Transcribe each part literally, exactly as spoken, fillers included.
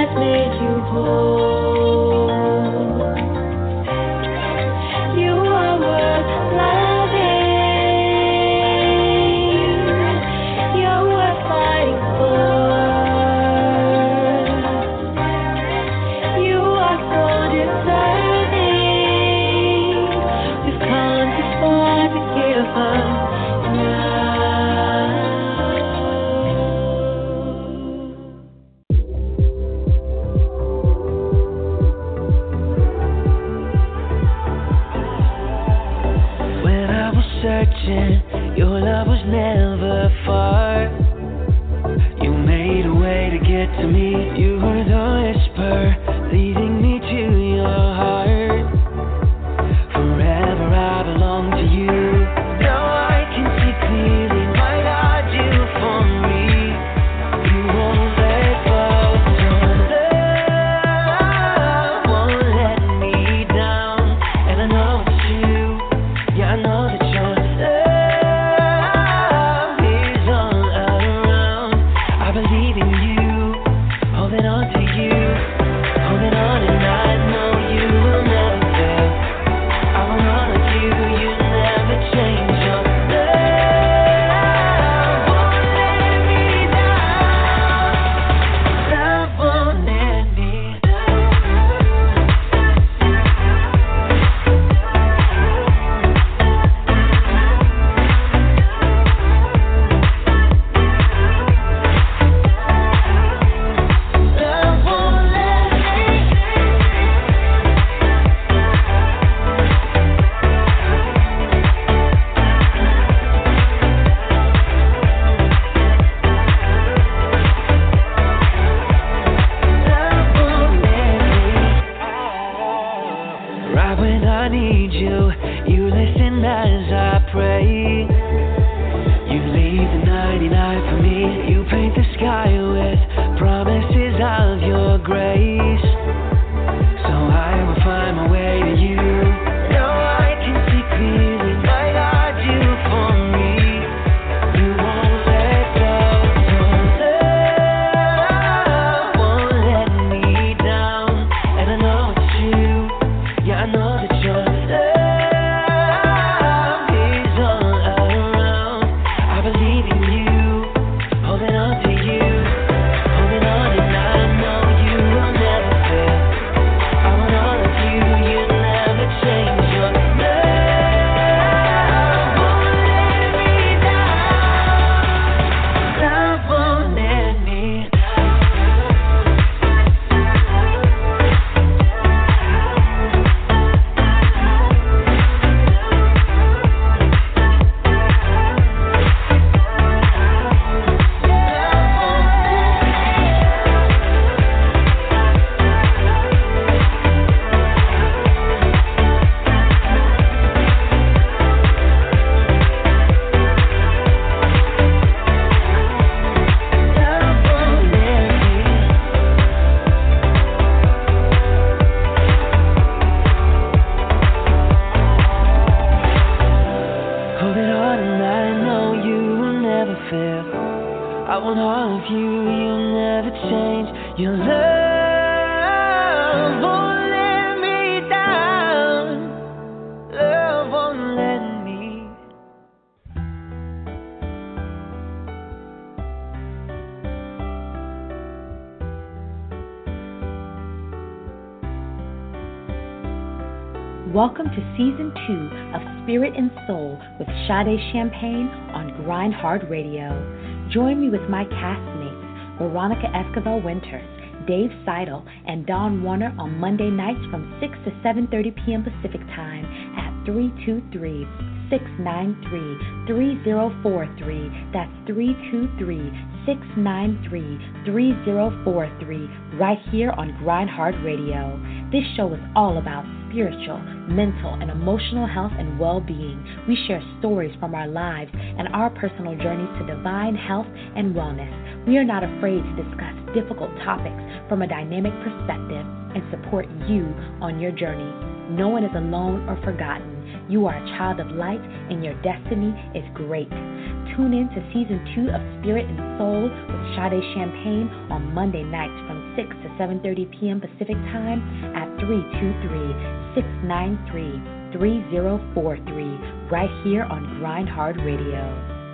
Welcome to Season two of Spirit and Soul with Sade Champagne on Grind Hard Radio. Join me with my castmates, Veronica Esquivel-Winters, Dave Seidel, and Don Warner on Monday nights from six to seven thirty p.m. Pacific Time at three two three, six nine three, three zero four three. That's three two three, six nine three, three zero four three, right here on Grind Hard Radio. This show is all about spiritual, mental, and emotional health and well-being. We share stories from our lives and our personal journeys to divine health and wellness. We are not afraid to discuss difficult topics from a dynamic perspective and support you on your journey. No one is alone or forgotten. You are a child of light, and your destiny is great. Tune in to Season two of Spirit and Soul with Sade Champagne on Monday nights from six to seven thirty p.m. Pacific Time at three two three, six nine three, three zero four three, right here on Grind Hard Radio.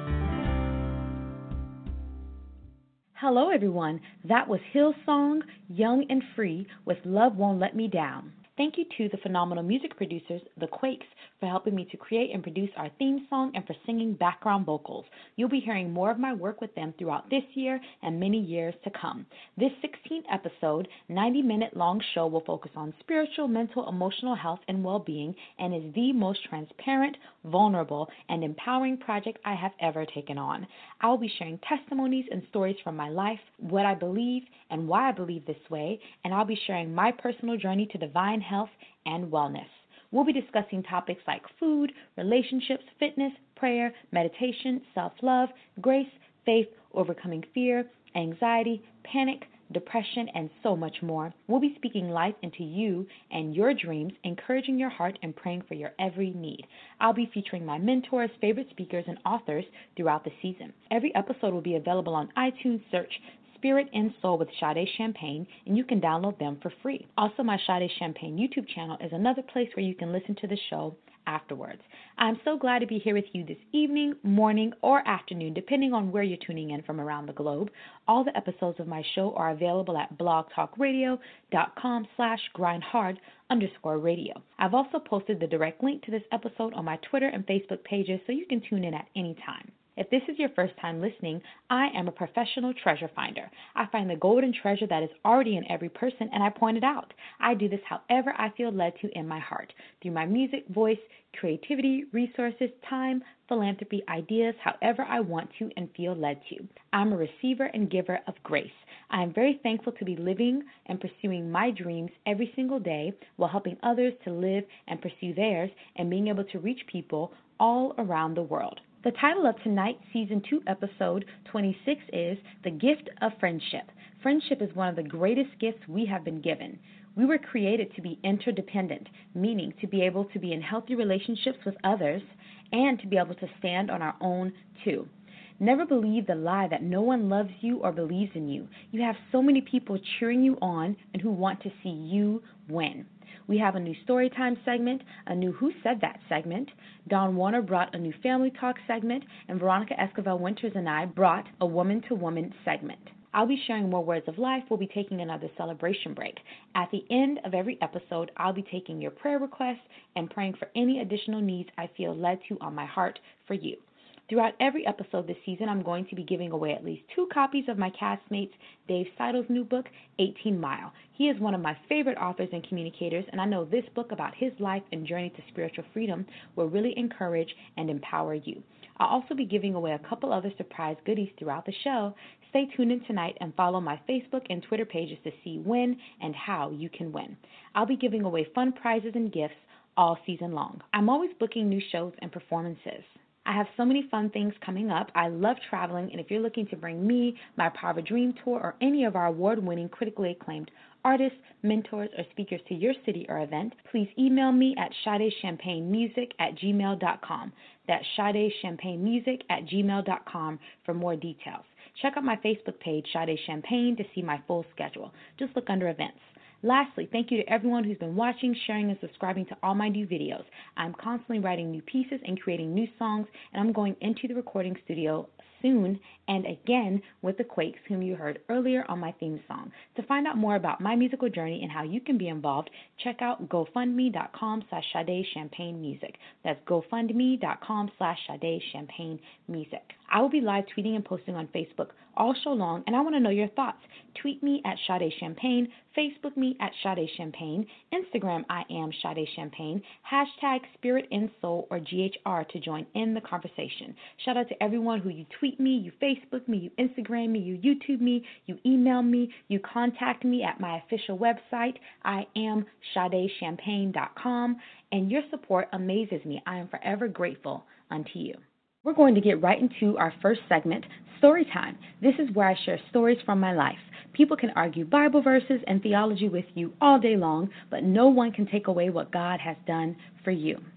Hello, everyone. That was Hillsong, Young and Free with Love Won't Let Me Down. Thank you to the phenomenal music producers, The Quakes, for helping me to create and produce our theme song and for singing background vocals. You'll be hearing more of my work with them throughout this year and many years to come. This sixteenth episode, ninety-minute long show will focus on spiritual, mental, emotional health, and well-being and is the most transparent, vulnerable, and empowering project I have ever taken on. I'll be sharing testimonies and stories from my life, what I believe, and why I believe this way, and I'll be sharing my personal journey to divine health and wellness. We'll be discussing topics like food, relationships, fitness, prayer, meditation, self-love, grace, faith, overcoming fear, anxiety, panic, depression, and so much more. We'll be speaking life into you and your dreams, encouraging your heart and praying for your every need. I'll be featuring my mentors, favorite speakers, and authors throughout the season. Every episode will be available on iTunes. Search Spirit and Soul with Sade Champagne, and you can download them for free. Also, my Sade Champagne YouTube channel is another place where you can listen to the show afterwards. I'm so glad to be here with you this evening, morning, or afternoon, depending on where you're tuning in from around the globe. All the episodes of my show are available at blogtalkradio.com slash grindhard underscore radio. I've also posted the direct link to this episode on my Twitter and Facebook pages so you can tune in at any time. If this is your first time listening, I am a professional treasure finder. I find the golden treasure that is already in every person, and I point it out. I do this however I feel led to in my heart, through my music, voice, creativity, resources, time, philanthropy, ideas, however I want to and feel led to. I'm a receiver and giver of grace. I am very thankful to be living and pursuing my dreams every single day while helping others to live and pursue theirs and being able to reach people all around the world. The title of tonight's Season two, Episode twenty-six is The Gift of Friendship. Friendship is one of the greatest gifts we have been given. We were created to be interdependent, meaning to be able to be in healthy relationships with others and to be able to stand on our own too. Never believe the lie that no one loves you or believes in you. You have so many people cheering you on and who want to see you win. We have a new Storytime segment, a new Who Said That segment. Dawn Warner brought a new Family Talk segment, and Veronica Esquivel Winters and I brought a Woman to Woman segment. I'll be sharing more words of life. We'll be taking another celebration break. At the end of every episode, I'll be taking your prayer requests and praying for any additional needs I feel led to on my heart for you. Throughout every episode this season, I'm going to be giving away at least two copies of my castmate's Dave Seidel's new book, eighteen mile. He is one of my favorite authors and communicators, and I know this book about his life and journey to spiritual freedom will really encourage and empower you. I'll also be giving away a couple other surprise goodies throughout the show. Stay tuned in tonight and follow my Facebook and Twitter pages to see when and how you can win. I'll be giving away fun prizes and gifts all season long. I'm always booking new shows and performances. I have so many fun things coming up. I love traveling, and if you're looking to bring me, my Power of a Dream tour, or any of our award-winning, critically acclaimed artists, mentors, or speakers to your city or event, please email me at sadechampagnemusic at gmail dot com. That's sadechampagnemusic at gmail dot com for more details. Check out my Facebook page, Sade Champagne, to see my full schedule. Just look under events. Lastly, thank you to everyone who's been watching, sharing, and subscribing to all my new videos. I'm constantly writing new pieces and creating new songs, and I'm going into the recording studio soon and again with the Quakes, whom you heard earlier on my theme song. To find out more about my musical journey and how you can be involved, check out gofundme.com slash Sade Champagne Music. That's gofundme.com slash Sade Champagne Music. I will be live tweeting and posting on Facebook all show long, and I want to know your thoughts. Tweet me at Sade Champagne, Facebook me at Sade Champagne, Instagram I am Sade Champagne, hashtag Spirit and Soul or G H R to join in the conversation. Shout out to everyone who you tweet me, you Facebook me, you Instagram me, you YouTube me, you email me, you contact me at my official website, I am Sade Champagne dot com, and your support amazes me. I am forever grateful unto you. We're going to get right into our first segment, Story Time. This is where I share stories from my life. People can argue Bible verses and theology with you all day long, but no one can take away what God has done for you.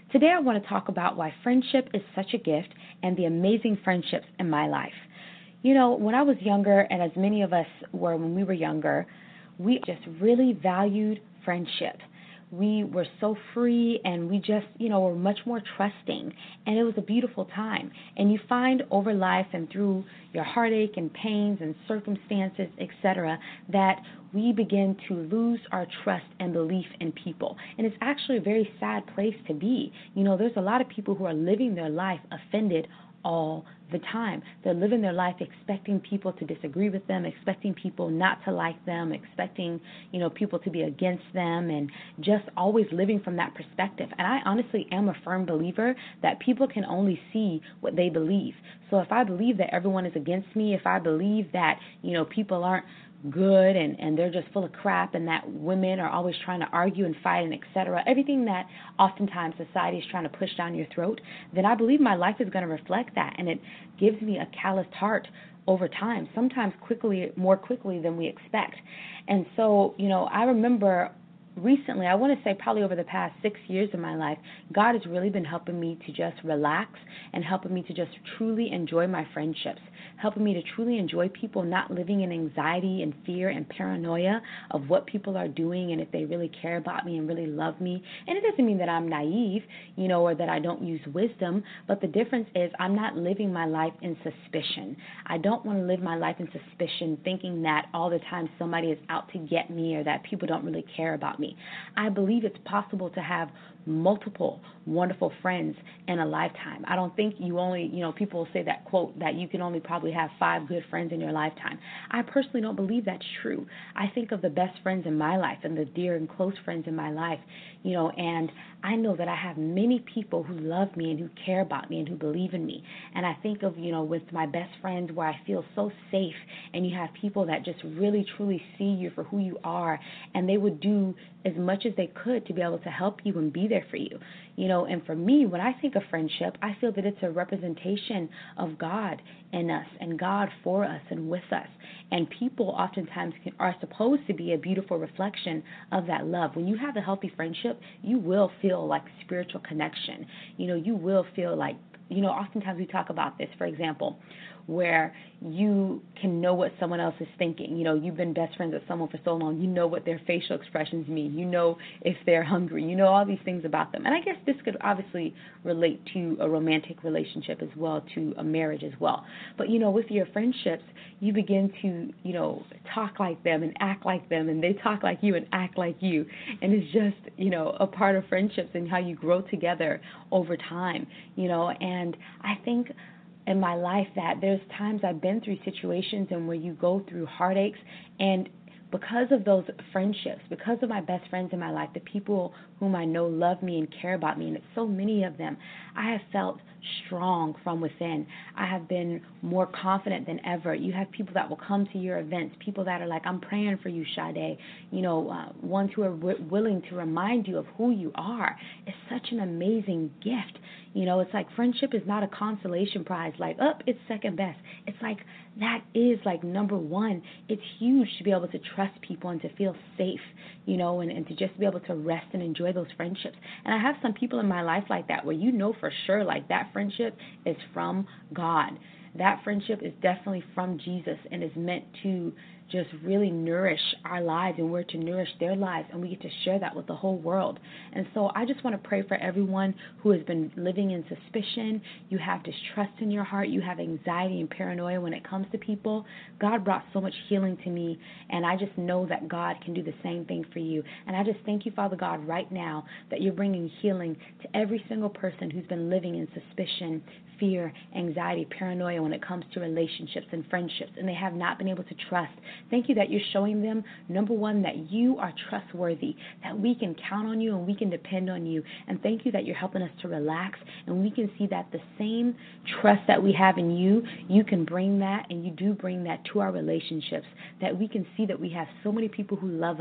Today I want to talk about why friendship is such a gift and the amazing friendships in my life. You know, when I was younger, and as many of us were when we were younger, we just really valued friendship. We were so free and we just, you know, were much more trusting. And it was a beautiful time. And you find over life and through your heartache and pains and circumstances, et cetera, that we begin to lose our trust and belief in people. And it's actually a very sad place to be. You know, there's a lot of people who are living their life offended all the time. They're living their life expecting people to disagree with them, expecting people not to like them, expecting, you know, people to be against them, and just always living from that perspective. And I honestly am a firm believer that people can only see what they believe. So if I believe that everyone is against me, if I believe that, you know, people aren't good and, and they're just full of crap, and that women are always trying to argue and fight and et cetera, everything that oftentimes society is trying to push down your throat, then I believe my life is going to reflect that, and it gives me a calloused heart over time, sometimes quickly, more quickly than we expect. And so, you know, I remember recently, I want to say probably over the past six years of my life, God has really been helping me to just relax and helping me to just truly enjoy my friendships, helping me to truly enjoy people, not living in anxiety and fear and paranoia of what people are doing and if they really care about me and really love me. And it doesn't mean that I'm naive, you know, or that I don't use wisdom, but the difference is I'm not living my life in suspicion. I don't want to live my life in suspicion, thinking that all the time somebody is out to get me or that people don't really care about me. I believe it's possible to have multiple wonderful friends in a lifetime. I don't think you only, you know, people will say that quote that you can only probably have five good friends in your lifetime. I personally don't believe that's true. I think of the best friends in my life and the dear and close friends in my life, you know, and I know that I have many people who love me and who care about me and who believe in me. And I think of, you know, with my best friends where I feel so safe, and you have people that just really truly see you for who you are, and they would do as much as they could to be able to help you and be there for you. You know, and for me, when I think of friendship, I feel that it's a representation of God in us and God for us and with us. And people oftentimes can, are supposed to be a beautiful reflection of that love. When you have a healthy friendship, you will feel like spiritual connection. You know, you will feel like, you know, oftentimes we talk about this, for example, where you can know what someone else is thinking. You know, you've been best friends with someone for so long, you know what their facial expressions mean. You know if they're hungry. You know all these things about them. And I guess this could obviously relate to a romantic relationship as well, to a marriage as well. But, you know, with your friendships, you begin to, you know, talk like them and act like them, and they talk like you and act like you. And it's just, you know, a part of friendships and how you grow together over time, you know. And I think in my life that there's times I've been through situations and where you go through heartaches, and because of those friendships, because of my best friends in my life, the people whom I know love me and care about me, and it's so many of them, I have felt strong from within. I have been more confident than ever. You have people that will come to your events, people that are like, I'm praying for you, Sade, you know, uh, ones who are w- willing to remind you of who you are. It's such an amazing gift. You know, it's like friendship is not a consolation prize, like, oh, it's second best. It's like, that is like number one. It's huge to be able to trust people and to feel safe, you know, and, and to just be able to rest and enjoy those friendships. And I have some people in my life like that, where you know for sure, like, that friendship is from God. That friendship is definitely from Jesus and is meant to just really nourish our lives, and we're to nourish their lives, and we get to share that with the whole world. And so I just want to pray for everyone who has been living in suspicion. You have distrust in your heart. You have anxiety and paranoia when it comes to people. God brought so much healing to me, and I just know that God can do the same thing for you. And I just thank you, Father God, right now that you're bringing healing to every single person who's been living in suspicion, fear, anxiety, paranoia when it comes to relationships and friendships, and they have not been able to trust. Thank you that you're showing them, number one, that you are trustworthy, that we can count on you and we can depend on you. And thank you that you're helping us to relax, and we can see that the same trust that we have in you, you can bring that, and you do bring that to our relationships, that we can see that we have so many people who love us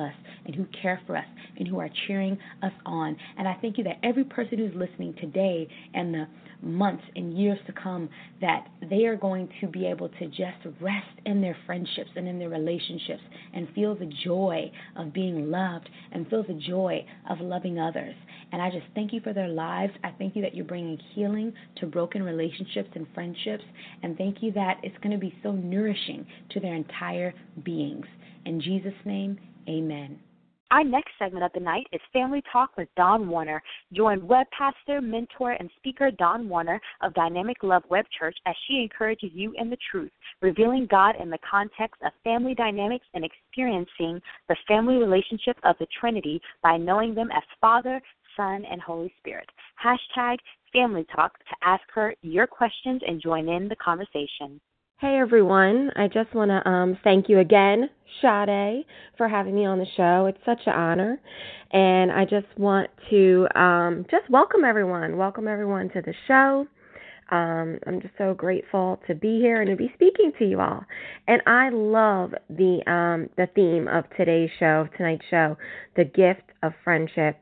and who care for us and who are cheering us on. And I thank you that every person who's listening today and the months and years to come, that they are going to be able to just rest in their friendships and in their relationships and feel the joy of being loved and feel the joy of loving others. And I just thank you for their lives. I thank you that you're bringing healing to broken relationships and friendships, and thank you that it's going to be so nourishing to their entire beings. In Jesus' name, amen. Our next segment of the night is Family Talk with Dawn Warner. Join web pastor, mentor, and speaker Dawn Warner of Dynamic Love Web Church as she encourages you in the truth, revealing God in the context of family dynamics and experiencing the family relationship of the Trinity by knowing them as Father, Son, and Holy Spirit. Hashtag Family Talk to ask her your questions and join in the conversation. Hey everyone, I just want to um, thank you again, Sade, for having me on the show. It's such an honor, and I just want to um, just welcome everyone, welcome everyone to the show. Um, I'm just so grateful to be here and to be speaking to you all. And I love the um, the theme of today's show, tonight's show, the gift of friendship.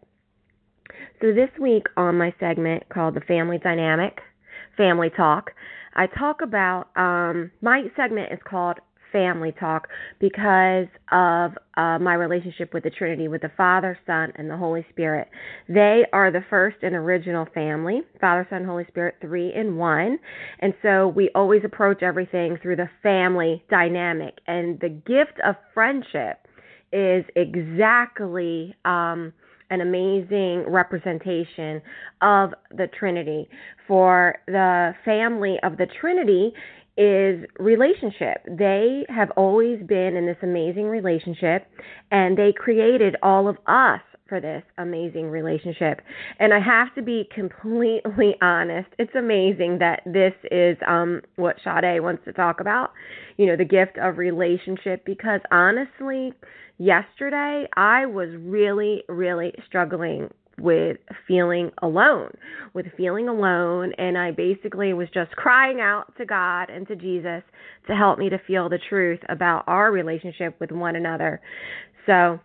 So this week on my segment called The Family Dynamic, Family Talk, I talk about, um, my segment is called Family Talk because of uh, my relationship with the Trinity, with the Father, Son, and the Holy Spirit. They are the first and original family, Father, Son, Holy Spirit, three in one. And so we always approach everything through the family dynamic. And the gift of friendship is exactly um an amazing representation of the Trinity. For the family of the Trinity is relationship. They have always been in this amazing relationship, and they created all of us for this amazing relationship. And I have to be completely honest. It's amazing that this is um, what Sade wants to talk about, you know, the gift of relationship, because honestly, yesterday I was really, really struggling with feeling alone, with feeling alone, and I basically was just crying out to God and to Jesus to help me to feel the truth about our relationship with one another. So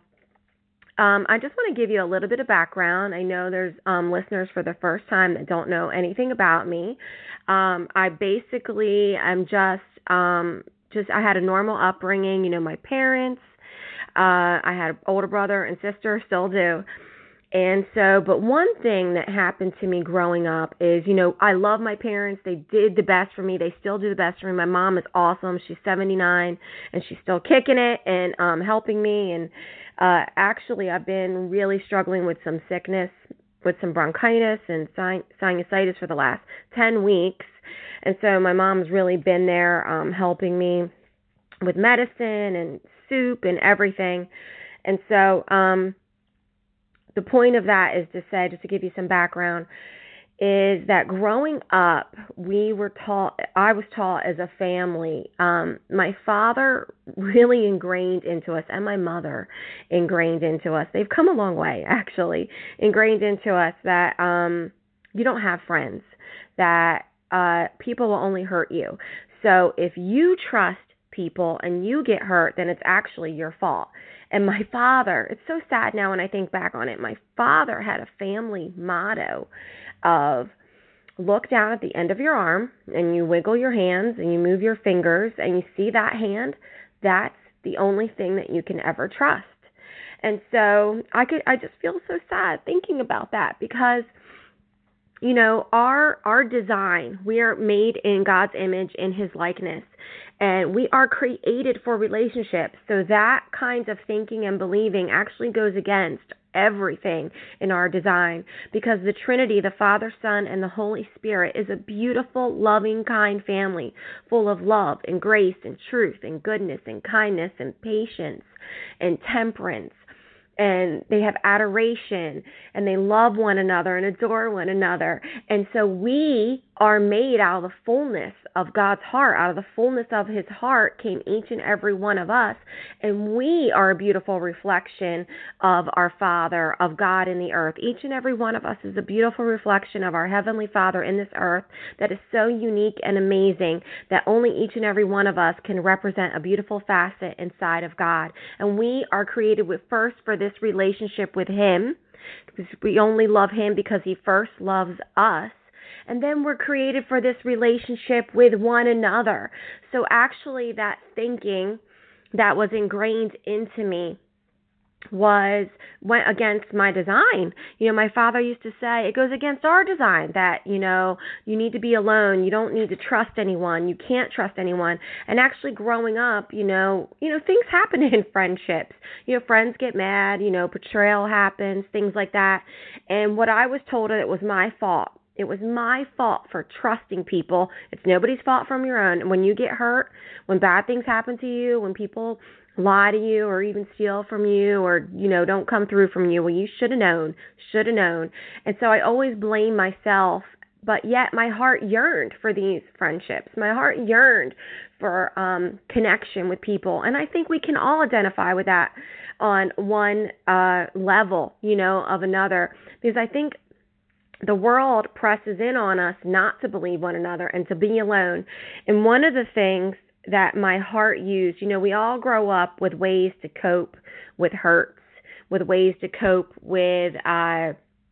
Um, I just want to give you a little bit of background. I know there's um, listeners for the first time that don't know anything about me. Um, I basically am just, um, just I had a normal upbringing. You know, my parents. Uh, I had an older brother and sister, still do. And so, but one thing that happened to me growing up is, you know, I love my parents. They did the best for me. They still do the best for me. My mom is awesome. She's seventy-nine and she's still kicking it and um, helping me. And uh, actually, I've been really struggling with some sickness, with some bronchitis and sin- sinusitis for the last ten weeks. And so my mom's really been there um, helping me with medicine and soup and everything. And so, um, the point of that is to say, just to give you some background, is that growing up, we were taught, I was taught as a family, um, my father really ingrained into us, and my mother ingrained into us, they've come a long way, actually, ingrained into us that um, you don't have friends, that uh, people will only hurt you. So if you trust people and you get hurt, then it's actually your fault. And my father, it's so sad now when I think back on it, my father had a family motto of look down at the end of your arm and you wiggle your hands and you move your fingers and you see that hand, that's the only thing that you can ever trust. And so I could, I just feel so sad thinking about that because, you know, our our design, we are made in God's image, in His likeness, and we are created for relationships. So that kind of thinking and believing actually goes against everything in our design, because the Trinity, the Father, Son, and the Holy Spirit, is a beautiful, loving, kind family full of love and grace and truth and goodness and kindness and patience and temperance. And they have adoration, and they love one another and adore one another. And so we are made out of the fullness of God's heart. Out of the fullness of his heart came each and every one of us, and we are a beautiful reflection of our Father, of God in the earth. Each and every one of us is a beautiful reflection of our Heavenly Father in this earth that is so unique and amazing that only each and every one of us can represent a beautiful facet inside of God. And we are created with first for this relationship with him, because we only love him because he first loves us. And then we're created for this relationship with one another. So actually that thinking that was ingrained into me was went against my design. You know, my father used to say it goes against our design that, you know, you need to be alone. You don't need to trust anyone. You can't trust anyone. And actually growing up, you know, you know, things happen in friendships. You know, friends get mad, you know, betrayal happens, things like that. And what I was told, it was my fault. It was my fault for trusting people. It's nobody's fault from your own. When you get hurt, when bad things happen to you, when people lie to you or even steal from you or, you know, don't come through from you, well, you should have known, should have known. And so I always blame myself, but yet my heart yearned for these friendships. My heart yearned for um, connection with people. And I think we can all identify with that on one uh, level, you know, of another, because I think the world presses in on us not to believe one another and to be alone. And one of the things that my heart used, you know, we all grow up with ways to cope with hurts, with ways to cope with, uh,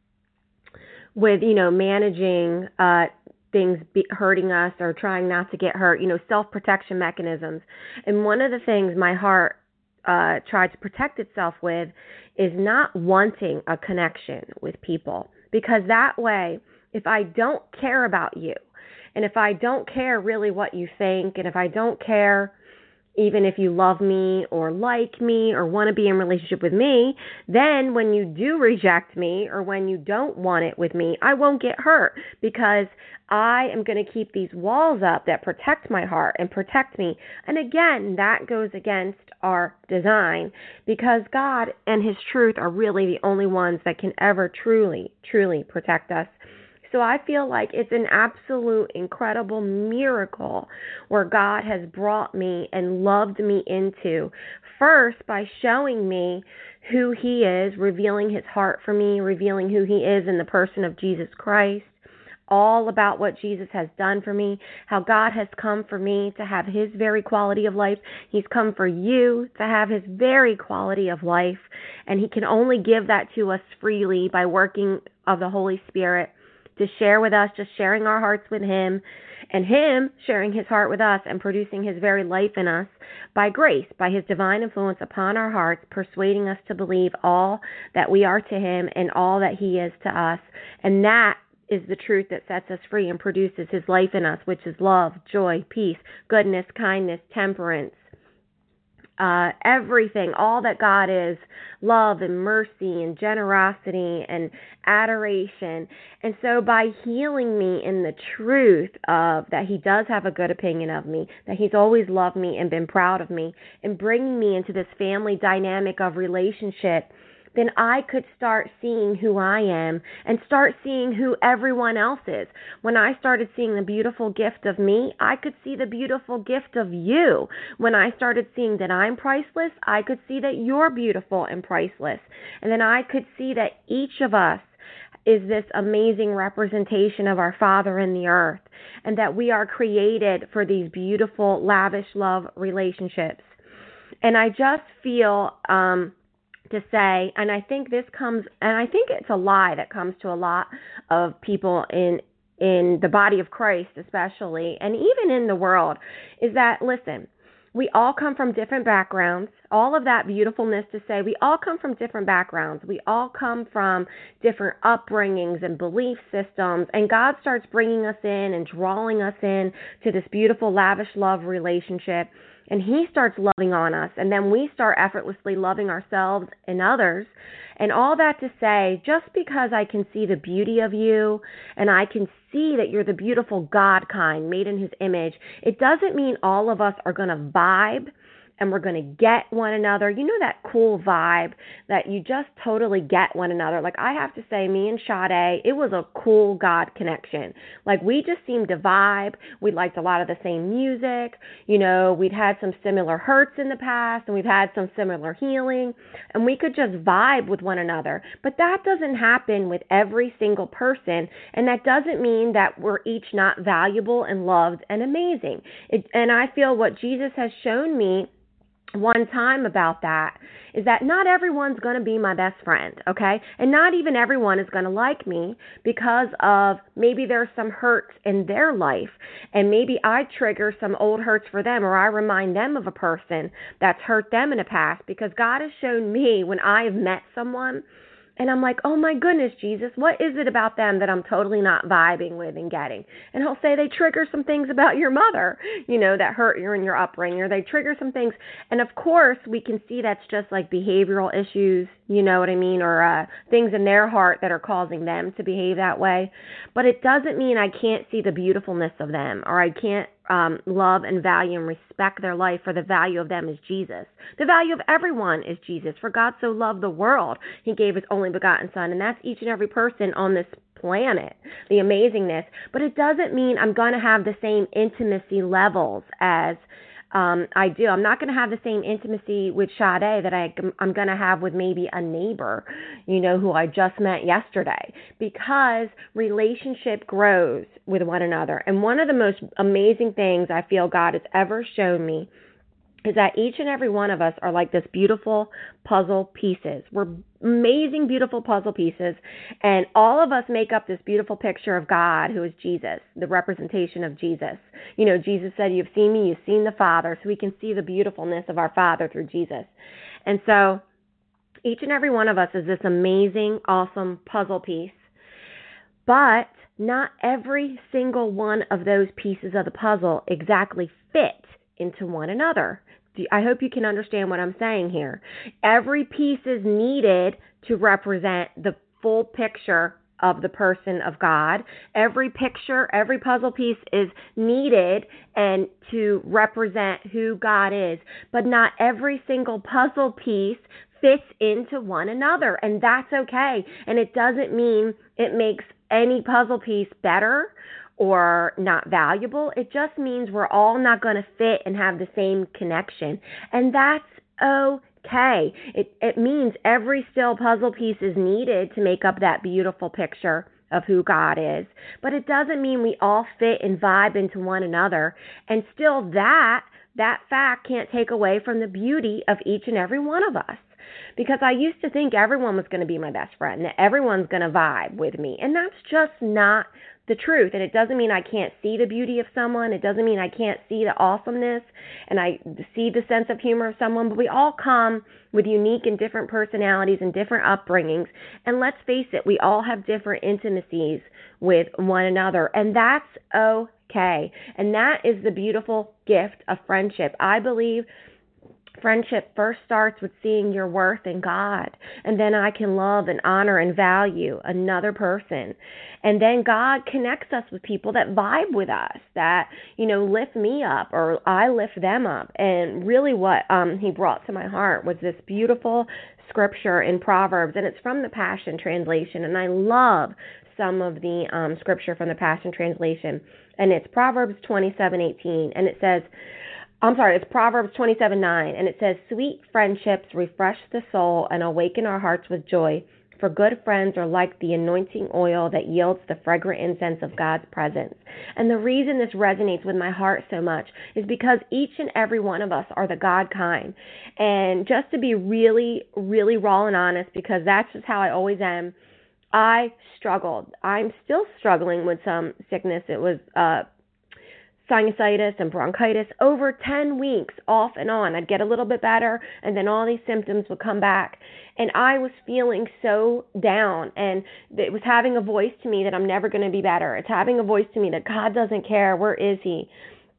with you know, managing uh, things be hurting us or trying not to get hurt, you know, self-protection mechanisms. And one of the things my heart uh, tried to protect itself with is not wanting a connection with people. Because that way, if I don't care about you, and if I don't care really what you think, and if I don't care even if you love me or like me or want to be in relationship with me, then when you do reject me or when you don't want it with me, I won't get hurt because I am going to keep these walls up that protect my heart and protect me. And again, that goes against our design because God and his truth are really the only ones that can ever truly, truly protect us. So I feel like it's an absolute incredible miracle where God has brought me and loved me into, first by showing me who he is, revealing his heart for me, revealing who he is in the person of Jesus Christ, all about what Jesus has done for me, how God has come for me to have his very quality of life. He's come for you to have his very quality of life, and he can only give that to us freely by working of the Holy Spirit to share with us, just sharing our hearts with him, and him sharing his heart with us and producing his very life in us by grace, by his divine influence upon our hearts, persuading us to believe all that we are to him and all that he is to us. And that is the truth that sets us free and produces his life in us, which is love, joy, peace, goodness, kindness, temperance, Uh, everything, all that God is, love and mercy and generosity and adoration. And so by healing me in the truth of that he does have a good opinion of me, that he's always loved me and been proud of me, and bringing me into this family dynamic of relationship, then I could start seeing who I am and start seeing who everyone else is. When I started seeing the beautiful gift of me, I could see the beautiful gift of you. When I started seeing that I'm priceless, I could see that you're beautiful and priceless. And then I could see that each of us is this amazing representation of our Father in the earth, and that we are created for these beautiful, lavish love relationships. And I just feel um, to say, and I think this comes, and I think it's a lie that comes to a lot of people in in the body of Christ especially, and even in the world, is that, listen, we all come from different backgrounds. All of that beautifulness to say, we all come from different backgrounds. We all come from different upbringings and belief systems. And God starts bringing us in and drawing us in to this beautiful, lavish love relationship. And he starts loving on us. And then we start effortlessly loving ourselves and others. And all that to say, just because I can see the beauty of you and I can see that you're the beautiful God kind made in his image, it doesn't mean all of us are going to vibe and we're going to get one another. You know that cool vibe that you just totally get one another. Like, I have to say, me and Sade, it was a cool God connection. Like, we just seemed to vibe. We liked a lot of the same music. You know, we'd had some similar hurts in the past, and we've had some similar healing, and we could just vibe with one another. But that doesn't happen with every single person, and that doesn't mean that we're each not valuable and loved and amazing. It, and I feel what Jesus has shown me one time about that is that not everyone's going to be my best friend, okay? And not even everyone is going to like me because of maybe there's some hurts in their life, and maybe I trigger some old hurts for them, or I remind them of a person that's hurt them in the past, because God has shown me when I have met someone and I'm like, oh my goodness, Jesus, what is it about them that I'm totally not vibing with and getting? And he'll say they trigger some things about your mother, you know, that hurt you in your upbringing, or they trigger some things. And of course, we can see that's just like behavioral issues, you know what I mean, or uh, things in their heart that are causing them to behave that way. But it doesn't mean I can't see the beautifulness of them, or I can't Um, love and value and respect their life, for the value of them is Jesus. The value of everyone is Jesus. For God so loved the world, he gave his only begotten son, and that's each and every person on this planet, the amazingness. But it doesn't mean I'm going to have the same intimacy levels as um, I do. I'm not going to have the same intimacy with Sade that I, I'm going to have with maybe a neighbor, you know, who I just met yesterday, because relationship grows with one another. And one of the most amazing things I feel God has ever shown me is that each and every one of us are like this beautiful puzzle pieces. We're amazing, beautiful puzzle pieces, and all of us make up this beautiful picture of God, who is Jesus, the representation of Jesus. You know, Jesus said, you've seen me, you've seen the Father, so we can see the beautifulness of our Father through Jesus. And so each and every one of us is this amazing, awesome puzzle piece, but not every single one of those pieces of the puzzle exactly fit into one another. I hope you can understand what I'm saying here. Every piece is needed to represent the full picture of the person of God. Every picture, every puzzle piece is needed and to represent who God is. But not every single puzzle piece fits into one another, and that's okay. And it doesn't mean it makes any puzzle piece better or not valuable. It just means we're all not going to fit and have the same connection. And that's okay. It it means every still puzzle piece is needed to make up that beautiful picture of who God is. But it doesn't mean we all fit and vibe into one another. And still that, that fact can't take away from the beauty of each and every one of us. Because I used to think everyone was going to be my best friend, that everyone's going to vibe with me. And that's just not the truth. And it doesn't mean I can't see the beauty of someone. It doesn't mean I can't see the awesomeness and I see the sense of humor of someone. But we all come with unique and different personalities and different upbringings. And let's face it, we all have different intimacies with one another. And that's okay. And that is the beautiful gift of friendship. I believe friendship first starts with seeing your worth in God, and then I can love and honor and value another person. And then God connects us with people that vibe with us, that, you know, lift me up or I lift them up. And really what um, he brought to my heart was this beautiful scripture in Proverbs, and it's from the Passion Translation, and I love some of the um, scripture from the Passion Translation, and it's Proverbs twenty-seven eighteen, and it says, I'm sorry, it's Proverbs twenty-seven nine, and it says, sweet friendships refresh the soul and awaken our hearts with joy, for good friends are like the anointing oil that yields the fragrant incense of God's presence. And the reason this resonates with my heart so much is because each and every one of us are the God kind. And just to be really, really raw and honest, because that's just how I always am, I struggled. I'm still struggling with some sickness. It was uh sinusitis and bronchitis over ten weeks off and on. I'd get a little bit better, and then all these symptoms would come back. And I was feeling so down, and it was having a voice to me that I'm never going to be better. It's having a voice to me that God doesn't care. Where is he?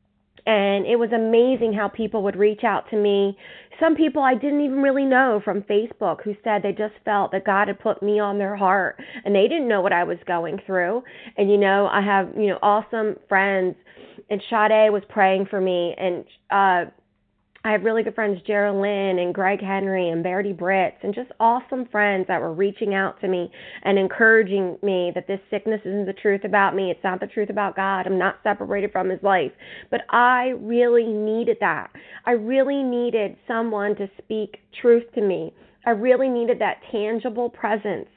And it was amazing how people would reach out to me. Some people I didn't even really know from Facebook who said they just felt that God had put me on their heart, and they didn't know what I was going through. And, you know, I have, you know, awesome friends, and Sade was praying for me, and uh, I have really good friends, Geraldine and Greg Henry and Verity Britz, and just awesome friends that were reaching out to me and encouraging me that this sickness isn't the truth about me. It's not the truth about God. I'm not separated from his life. But I really needed that. I really needed someone to speak truth to me. I really needed that tangible presence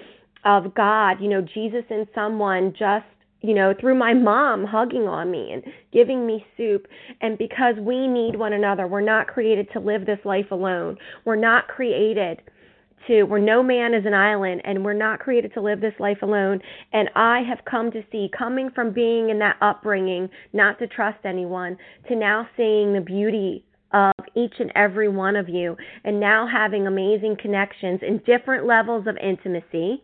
of God, you know, Jesus in someone, just you know, through my mom hugging on me and giving me soup. And because we need one another, we're not created to live this life alone. We're not created to, where no man is an island, and we're not created to live this life alone. And I have come to see, coming from being in that upbringing, not to trust anyone, to now seeing the beauty of each and every one of you, and now having amazing connections in different levels of intimacy.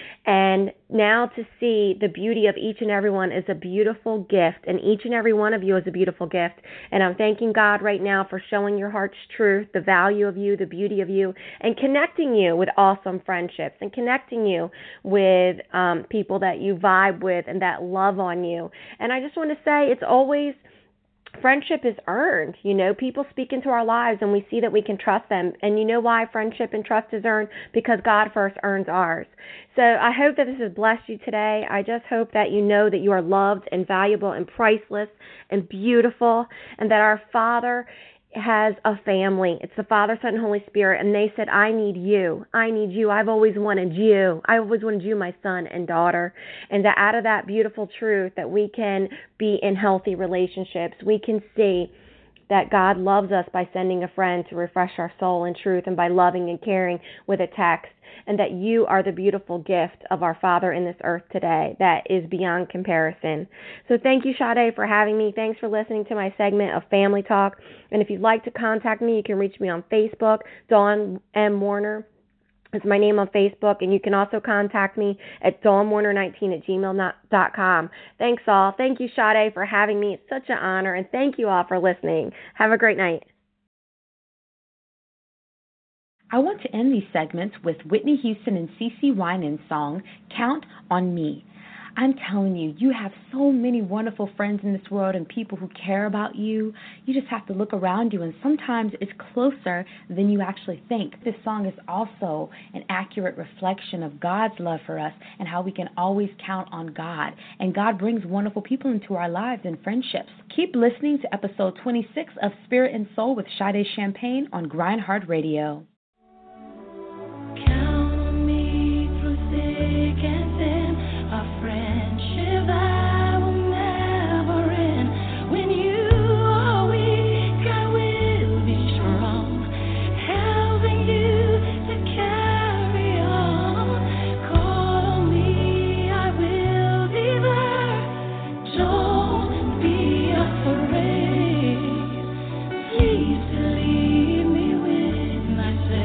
And now to see the beauty of each and every one is a beautiful gift, and each and every one of you is a beautiful gift. And I'm thanking God right now for showing your heart's truth, the value of you, the beauty of you, and connecting you with awesome friendships, and connecting you with um, people that you vibe with and that love on you. And I just want to say, it's always, friendship is earned. You know, people speak into our lives and we see that we can trust them. And you know why friendship and trust is earned? Because God first earns ours. So I hope that this has blessed you today. I just hope that you know that you are loved and valuable and priceless and beautiful, and that our Father has a family. It's the Father, Son, and Holy Spirit, and they said, I need you. I need you. I've always wanted you. I always wanted you, my son and daughter. And that out of that beautiful truth, that we can be in healthy relationships. We can see that God loves us by sending a friend to refresh our soul in truth, and by loving and caring with a text, and that you are the beautiful gift of our Father in this earth today that is beyond comparison. So thank you, Sade, for having me. Thanks for listening to my segment of Family Talk. And if you'd like to contact me, you can reach me on Facebook. Dawn M. Warner is my name on Facebook, and you can also contact me at dawn warner nineteen at gmail dot com. Thanks all. Thank you, Sade, for having me. It's such an honor, and thank you all for listening. Have a great night. I want to end these segments with Whitney Houston and CeCe Winans' song, Count on Me. I'm telling you, you have so many wonderful friends in this world and people who care about you. You just have to look around you, and sometimes it's closer than you actually think. This song is also an accurate reflection of God's love for us and how we can always count on God. And God brings wonderful people into our lives and friendships. Keep listening to episode twenty-six of Spirit and Soul with Sade Champagne on Grind Hard Radio. Please believe me with my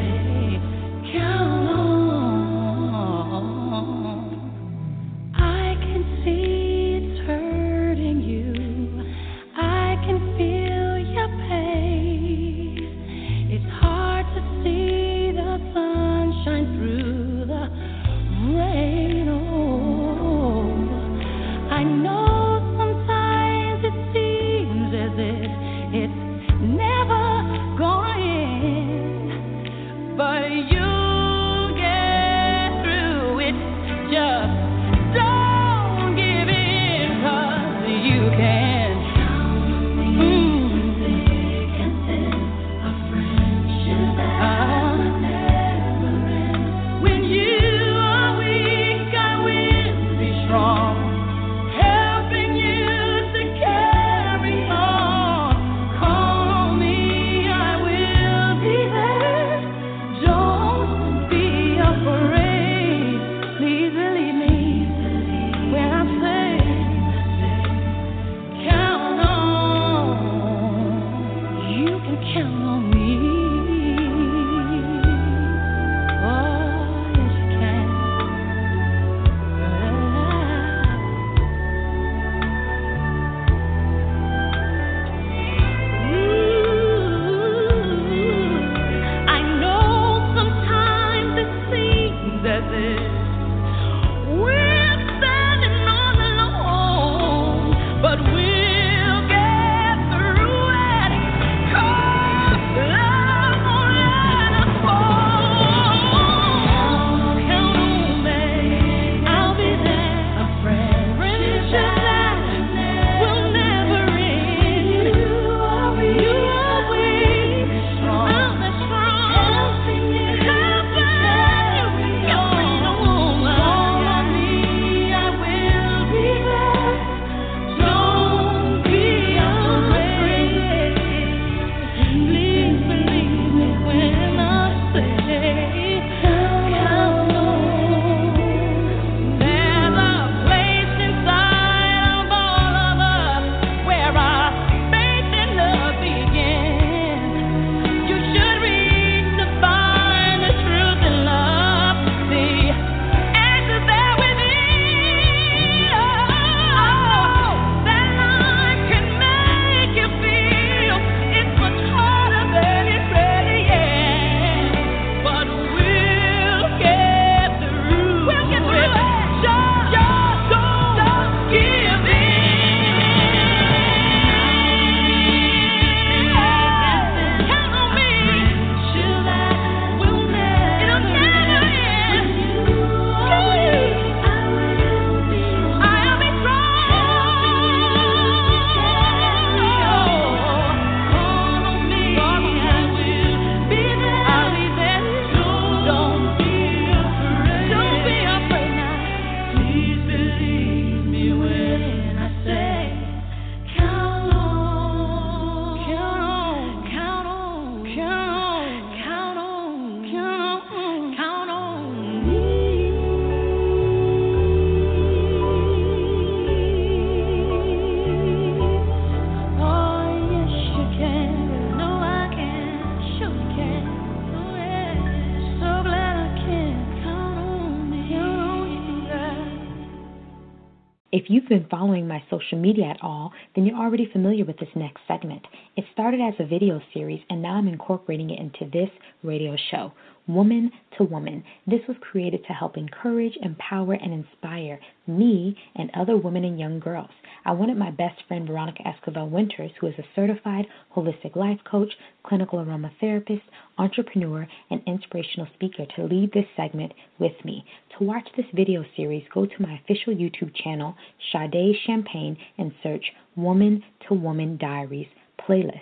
If you've been following my social media at all, then you're already familiar with this next segment. It started as a video series, and now I'm incorporating it into this radio show, Woman to Woman. This was created to help encourage, empower, and inspire me and other women and young girls. I wanted my best friend, Veronica Esquivel Winters, who is a certified holistic life coach, clinical aromatherapist, entrepreneur, and inspirational speaker, to lead this segment with me. To watch this video series, go to my official YouTube channel, Sade Champagne, and search Woman to Woman Diaries playlist.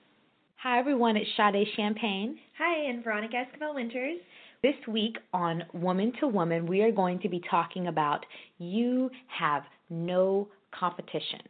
Hi, everyone. It's Sade Champagne. Hi, and Veronica Esquivel Winters. This week on Woman to Woman, we are going to be talking about you have no competition.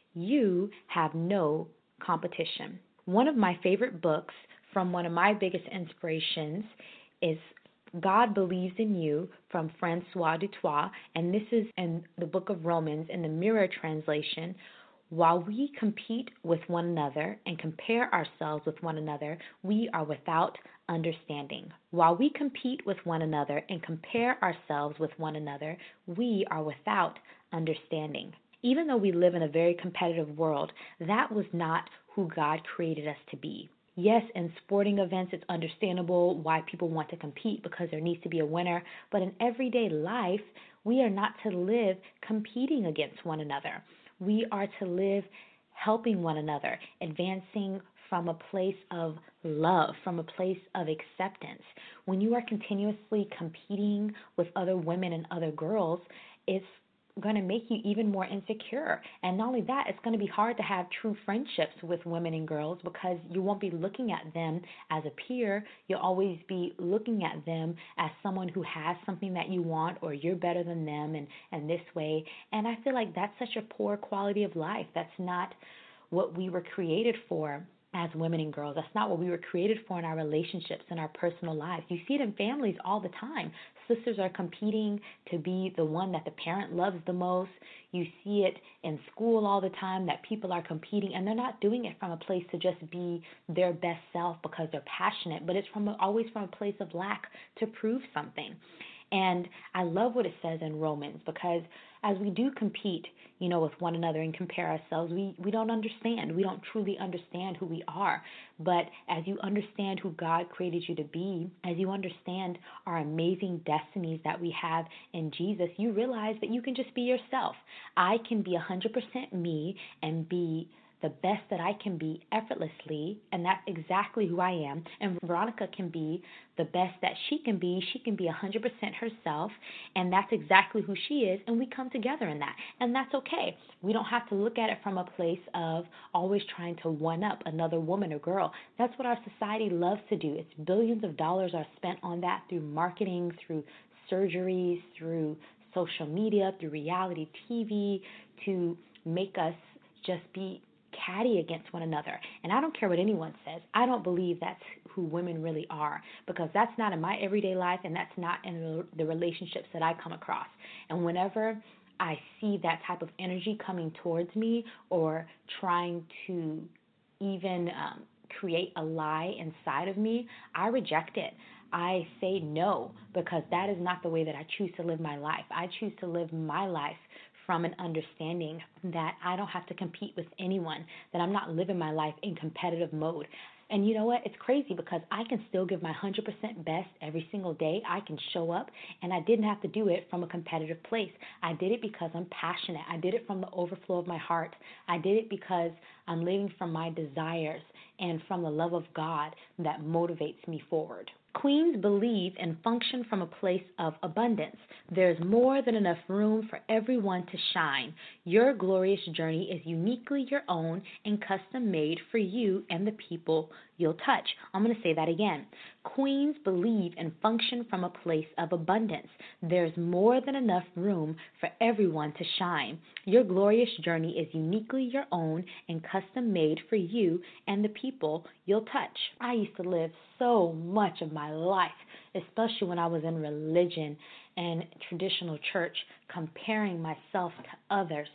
You have no competition. One of my favorite books from one of my biggest inspirations is God Believes in You from Francois du Toit, and this is in the book of Romans in the Mirror translation. While we compete with one another and compare ourselves with one another, we are without understanding. While we compete with one another and compare ourselves with one another, we are without understanding. Even though we live in a very competitive world, that was not who God created us to be. Yes, in sporting events, it's understandable why people want to compete because there needs to be a winner. But in everyday life, we are not to live competing against one another. We are to live helping one another, advancing from a place of love, from a place of acceptance. When you are continuously competing with other women and other girls, it's going to make you even more insecure. And not only that, it's going to be hard to have true friendships with women and girls because you won't be looking at them as a peer. You'll always be looking at them as someone who has something that you want, or you're better than them and, and this way. And I feel like that's such a poor quality of life. That's not what we were created for as women and girls. That's not what we were created for in our relationships, in our personal lives. You see it in families all the time. Sisters are competing to be the one that the parent loves the most. You see it in school all the time, that people are competing, and they're not doing it from a place to just be their best self because they're passionate, but it's from a, always from a place of lack to prove something. And I love what it says in Romans, because as we do compete, you know, with one another and compare ourselves, we, we don't understand. We don't truly understand who we are. But as you understand who God created you to be, as you understand our amazing destinies that we have in Jesus, you realize that you can just be yourself. I can be one hundred percent me and be the best that I can be effortlessly, and that's exactly who I am. And Veronica can be the best that she can be. She can be one hundred percent herself, and that's exactly who she is, and we come together in that. And that's okay. We don't have to look at it from a place of always trying to one-up another woman or girl. That's what our society loves to do. It's billions of dollars are spent on that through marketing, through surgeries, through social media, through reality T V, to make us just be catty against one another. And I don't care what anyone says. I don't believe that's who women really are, because that's not in my everyday life, and that's not in the relationships that I come across. And whenever I see that type of energy coming towards me, or trying to even um, create a lie inside of me, I reject it. I say no, because that is not the way that I choose to live my life. I choose to live my life from an understanding that I don't have to compete with anyone, that I'm not living my life in competitive mode. And you know what? It's crazy, because I can still give my one hundred percent best every single day. I can show up, and I didn't have to do it from a competitive place. I did it because I'm passionate. I did it from the overflow of my heart. I did it because I'm living from my desires and from the love of God that motivates me forward. Queens believe and function from a place of abundance. There's more than enough room for everyone to shine. Your glorious journey is uniquely your own and custom made for you and the people you'll touch. I'm going to say that again. Queens believe and function from a place of abundance. There's more than enough room for everyone to shine. Your glorious journey is uniquely your own and custom made for you and the people you'll touch. I used to live so much of my life, especially when I was in religion and traditional church, comparing myself to others.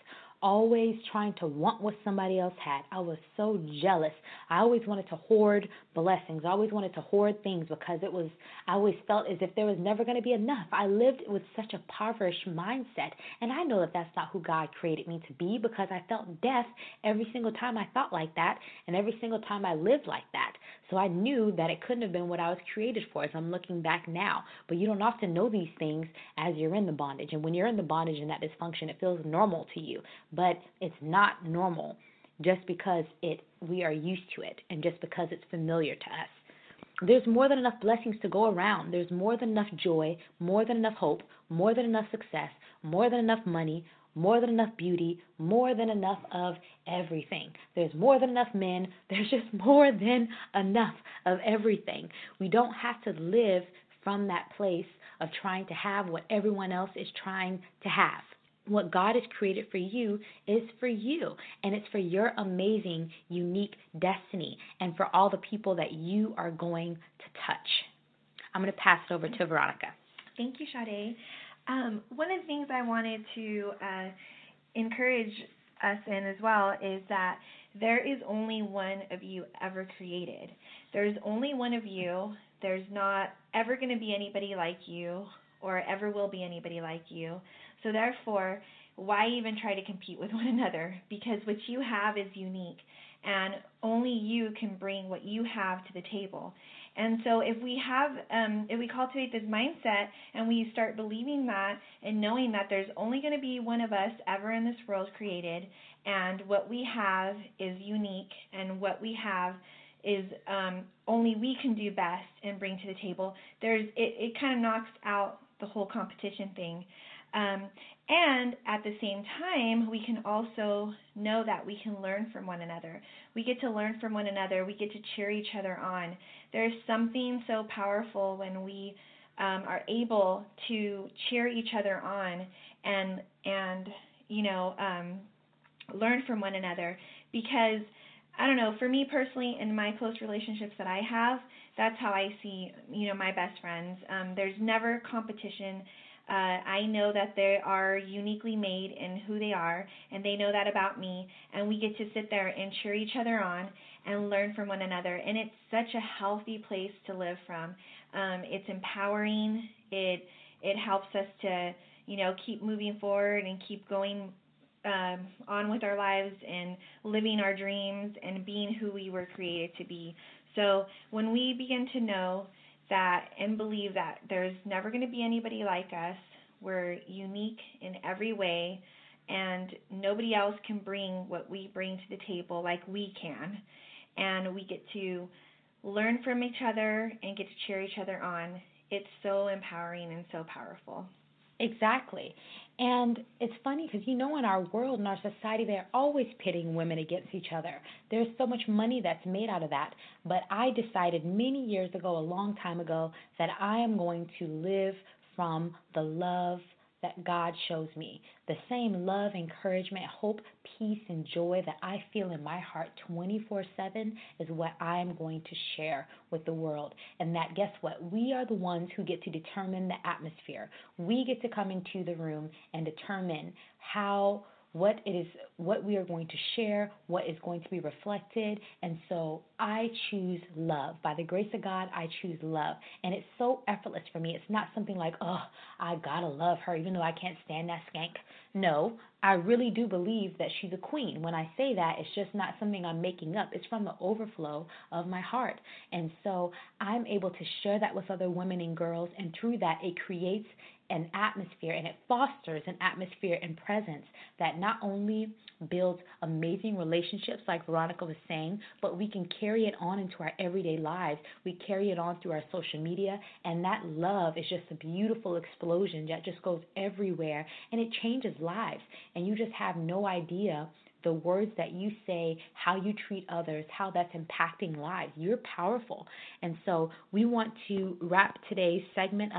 always trying to want what somebody else had. I was so jealous. I always wanted to hoard blessings. I always wanted to hoard things because it was, I always felt as if there was never going to be enough. I lived with such a impoverished mindset. And I know that that's not who God created me to be, because I felt death every single time I thought like that and every single time I lived like that. So I knew that it couldn't have been what I was created for as I'm looking back now. But you don't often know these things as you're in the bondage. And when you're in the bondage and that dysfunction, it feels normal to you. But it's not normal just because it we are used to it and just because it's familiar to us. There's more than enough blessings to go around. There's more than enough joy, more than enough hope, more than enough success, more than enough money, more than enough beauty, more than enough of everything. There's more than enough men. There's just more than enough of everything. We don't have to live from that place of trying to have what everyone else is trying to have. What God has created for you is for you, and it's for your amazing, unique destiny and for all the people that you are going to touch. I'm going to pass it over to Veronica. Thank you, Sade. Um, one of the things I wanted to uh, encourage us in as well is that there is only one of you ever created. There's only one of you. There's not ever going to be anybody like you or ever will be anybody like you. So therefore, why even try to compete with one another? Because what you have is unique, and only you can bring what you have to the table. And so if we have, um, if we cultivate this mindset and we start believing that and knowing that there's only going to be one of us ever in this world created, and what we have is unique, and what we have is um, only we can do best and bring to the table, there's it, it kind of knocks out the whole competition thing. Um, and at the same time, we can also know that we can learn from one another. We get to learn from one another. We get to cheer each other on. There's something so powerful when we um, are able to cheer each other on and, and you know, um, learn from one another. Because, I don't know, for me personally, in my close relationships that I have, that's how I see, you know, my best friends. Um, there's never competition. Uh, I know that they are uniquely made in who they are, and they know that about me, and we get to sit there and cheer each other on and learn from one another, and it's such a healthy place to live from. Um, it's empowering. It it helps us to, you know, keep moving forward and keep going um, on with our lives and living our dreams and being who we were created to be. So when we begin to know that and believe that there's never going to be anybody like us, we're unique in every way, and nobody else can bring what we bring to the table like we can, and we get to learn from each other and get to cheer each other on. It's so empowering and so powerful. Exactly. And it's funny because, you know, in our world, in our society, they're always pitting women against each other. There's so much money that's made out of that. But I decided many years ago, a long time ago, that I am going to live from the love that God shows me. The same love, encouragement, hope, peace, and joy that I feel in my heart twenty-four seven is what I am going to share with the world. And that, guess what? We are the ones who get to determine the atmosphere. We get to come into the room and determine how what it is, what we are going to share, what is going to be reflected. And so I choose love. By the grace of God, I choose love. And it's so effortless for me. It's not something like, oh, I gotta love her, even though I can't stand that skank. No, I really do believe that she's a queen. When I say that, it's just not something I'm making up. It's from the overflow of my heart. And so I'm able to share that with other women and girls, and through that, it creates an atmosphere, and it fosters an atmosphere and presence that not only builds amazing relationships like Veronica was saying, but we can carry it on into our everyday lives. We carry it on through our social media, and that love is just a beautiful explosion that just goes everywhere, and it changes lives, and you just have no idea the words that you say, how you treat others, how that's impacting lives. You're powerful. And so we want to wrap today's segment up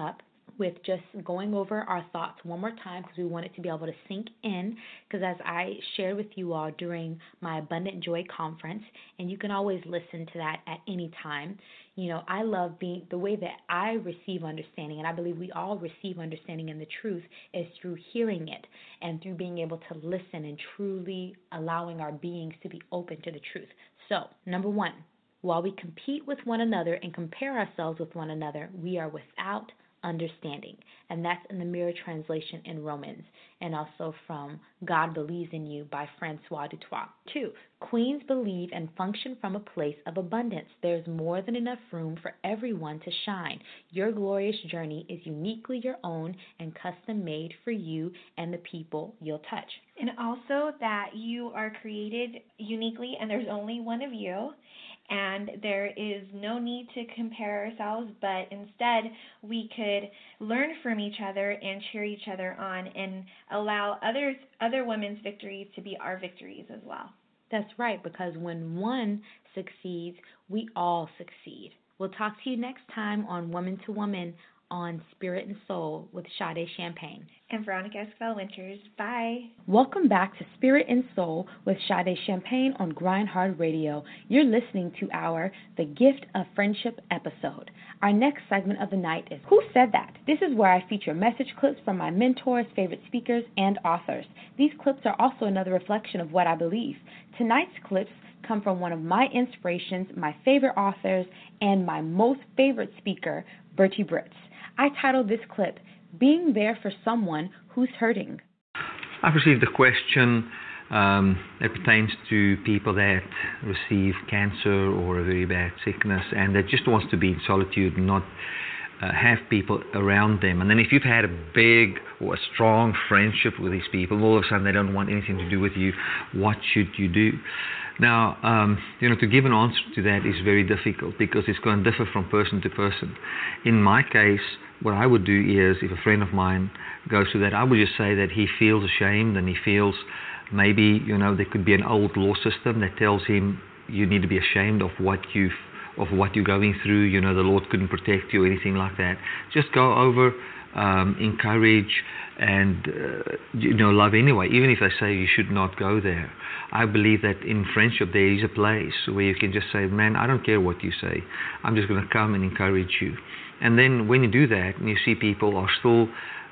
with just going over our thoughts one more time because we want it to be able to sink in, because as I shared with you all during my Abundant Joy conference, and you can always listen to that at any time, you know, I love being, the way that I receive understanding, and I believe we all receive understanding in the truth, is through hearing it and through being able to listen and truly allowing our beings to be open to the truth. So, number one, while we compete with one another and compare ourselves with one another, we are without understanding. And that's in the Mirror Translation in Romans, and also from God Believes in You by Francois du Toit. Two, queens believe and function from a place of abundance. There's more than enough room for everyone to shine. Your glorious journey is uniquely your own and custom made for you and the people you'll touch. And also that you are created uniquely and there's only one of you. And there is no need to compare ourselves, but instead we could learn from each other and cheer each other on and allow others, other women's victories to be our victories as well. That's right, because when one succeeds, we all succeed. We'll talk to you next time on Woman to Woman on Spirit and Soul with Sade Champagne. And Veronica Esquivel Winters. Bye. Welcome back to Spirit and Soul with Sade Champagne on Grind Hard Radio. You're listening to our The Gift of Friendship episode. Our next segment of the night is Who Said That? This is where I feature message clips from my mentors, favorite speakers, and authors. These clips are also another reflection of what I believe. Tonight's clips come from one of my inspirations, my favorite authors, and my most favorite speaker, Bertie Britz. I titled this clip, Being There for Someone Who's Hurting. I've received a question um, that pertains to people that receive cancer or a very bad sickness and that just wants to be in solitude and not uh, have people around them. And then if you've had a big or a strong friendship with these people, and all of a sudden they don't want anything to do with you, what should you do? Now, um, you know, to give an answer to that is very difficult because it's going to differ from person to person. In my case, what I would do is, if a friend of mine goes through that, I would just say that he feels ashamed and he feels maybe, you know, there could be an old law system that tells him you need to be ashamed of what you've of what you're going through. You know, the Lord couldn't protect you or anything like that. Just go over, um, encourage, and uh, you know, love anyway. Even if they say you should not go there, I believe that in friendship there is a place where you can just say, "Man, I don't care what you say. I'm just going to come and encourage you." And then when you do that, and you see people are still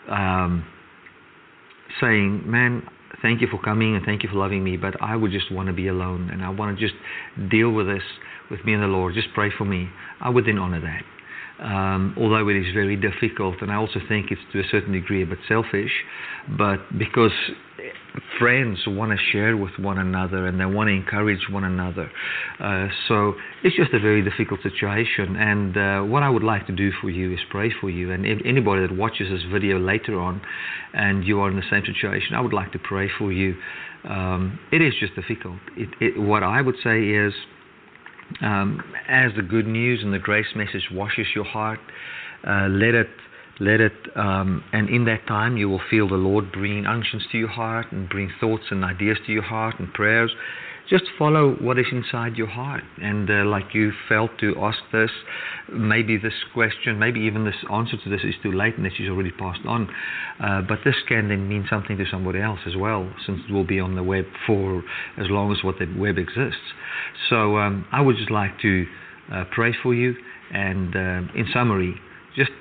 um, saying, "Man, thank you for coming and thank you for loving me, but I would just want to be alone and I want to just deal with this with me and the Lord. Just pray for me." I would then honor that. Um, although it is very difficult, and I also think it's to a certain degree a bit selfish, but because friends want to share with one another and they want to encourage one another. Uh, so it's just a very difficult situation, and uh, what I would like to do for you is pray for you, and if anybody that watches this video later on and you are in the same situation, I would like to pray for you. Um, it is just difficult. It, it, what I would say is, Um, as the good news and the grace message washes your heart, uh, let it, let it, um, and in that time you will feel the Lord bring unctions to your heart and bring thoughts and ideas to your heart and prayers. Just follow what is inside your heart, and uh, like you felt to ask this, maybe this question, maybe even this answer to this is too late and that she's already passed on, uh, but this can then mean something to somebody else as well, since it will be on the web for as long as what the web exists. So um, I would just like to uh, pray for you, and uh, in summary, just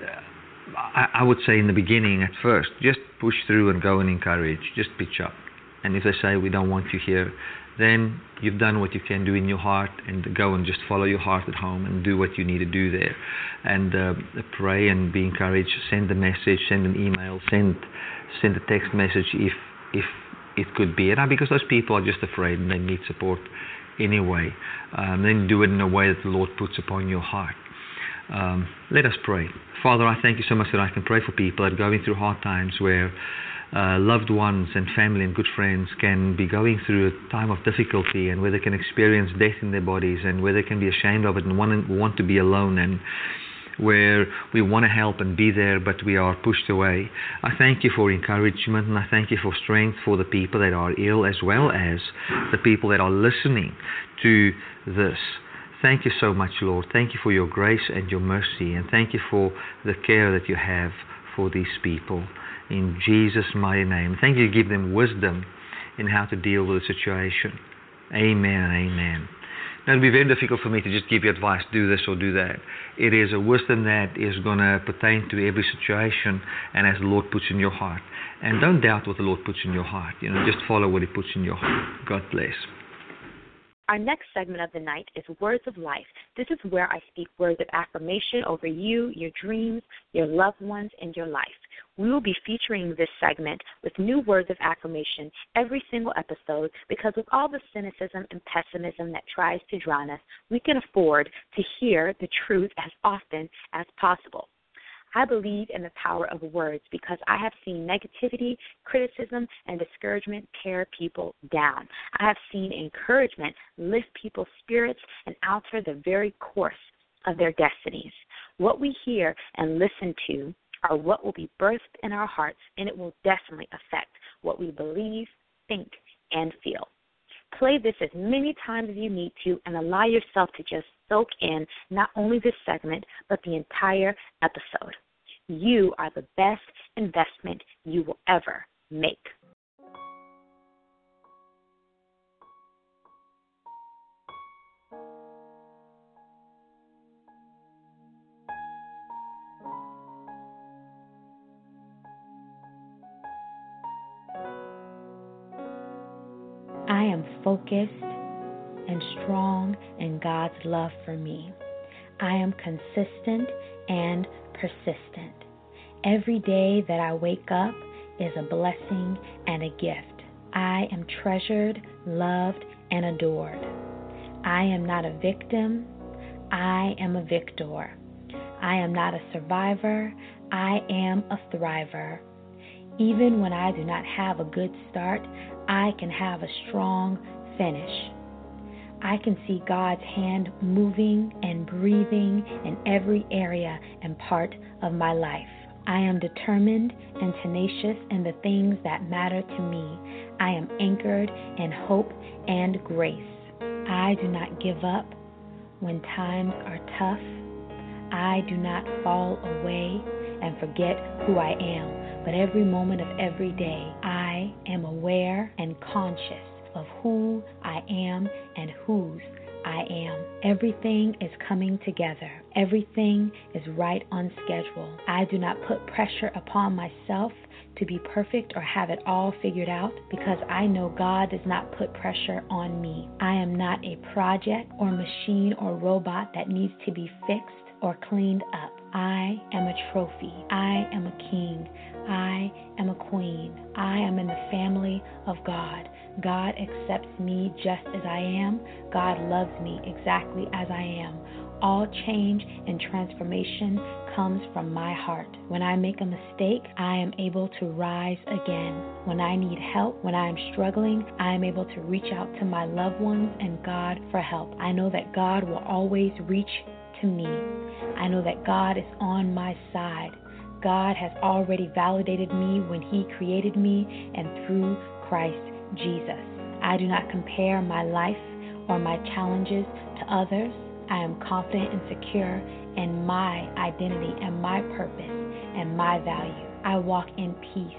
uh, I, I would say in the beginning at first, just push through and go and encourage, just pitch up. And if they say we don't want you here, then you've done what you can do in your heart, and go and just follow your heart at home and do what you need to do there. And uh, pray and be encouraged. Send a message, send an email, send send a text message if if it could be. And I, because those people are just afraid and they need support anyway. Um, then do it in a way that the Lord puts upon your heart. Um, let us pray. Father, I thank you so much that I can pray for people that are going through hard times, where Uh, loved ones and family and good friends can be going through a time of difficulty, and where they can experience death in their bodies, and where they can be ashamed of it and want, want to be alone, and where we want to help and be there, but we are pushed away. I thank you for encouragement, and I thank you for strength for the people that are ill, as well as the people that are listening to this. Thank you so much, Lord. Thank you for your grace and your mercy, and thank you for the care that you have for these people. In Jesus' mighty name. Thank you, give them wisdom in how to deal with the situation. Amen and amen. Now, it'll be very difficult for me to just give you advice, do this or do that. It is a wisdom that is going to pertain to every situation and as the Lord puts in your heart. And don't doubt what the Lord puts in your heart. You know, just follow what He puts in your heart. God bless. Our next segment of the night is Words of Life. This is where I speak words of affirmation over you, your dreams, your loved ones, and your life. We will be featuring this segment with new words of affirmation every single episode because with all the cynicism and pessimism that tries to drown us, we can afford to hear the truth as often as possible. I believe in the power of words because I have seen negativity, criticism, and discouragement tear people down. I have seen encouragement lift people's spirits and alter the very course of their destinies. What we hear and listen to are what will be birthed in our hearts, and it will definitely affect what we believe, think, and feel. Play this as many times as you need to and allow yourself to just soak in not only this segment, but the entire episode. You are the best investment you will ever make. I am focused and strong in God's love for me. I am consistent and persistent. Every day that I wake up is a blessing and a gift. I am treasured, loved, and adored. I am not a victim. I am a victor. I am not a survivor. I am a thriver. Even when I do not have a good start, I can have a strong finish. I can see God's hand moving and breathing in every area and part of my life. I am determined and tenacious in the things that matter to me. I am anchored in hope and grace. I do not give up when times are tough. I do not fall away and forget who I am, but every moment of every day, I am aware and conscious of who I am and whose I am. Everything is coming together. Everything is right on schedule. I do not put pressure upon myself to be perfect or have it all figured out because I know God does not put pressure on me. I am not a project or machine or robot that needs to be fixed or cleaned up. I am a trophy. I am a king. I am a queen. I am in the family of God. God accepts me just as I am. God loves me exactly as I am. All change and transformation comes from my heart. When I make a mistake, I am able to rise again. When I need help, when I am struggling, I am able to reach out to my loved ones and God for help. I know that God will always reach to me. I know that God is on my side. God has already validated me when He created me and through Christ Jesus. I do not compare my life or my challenges to others. I am confident and secure in my identity and my purpose and my value. I walk in peace.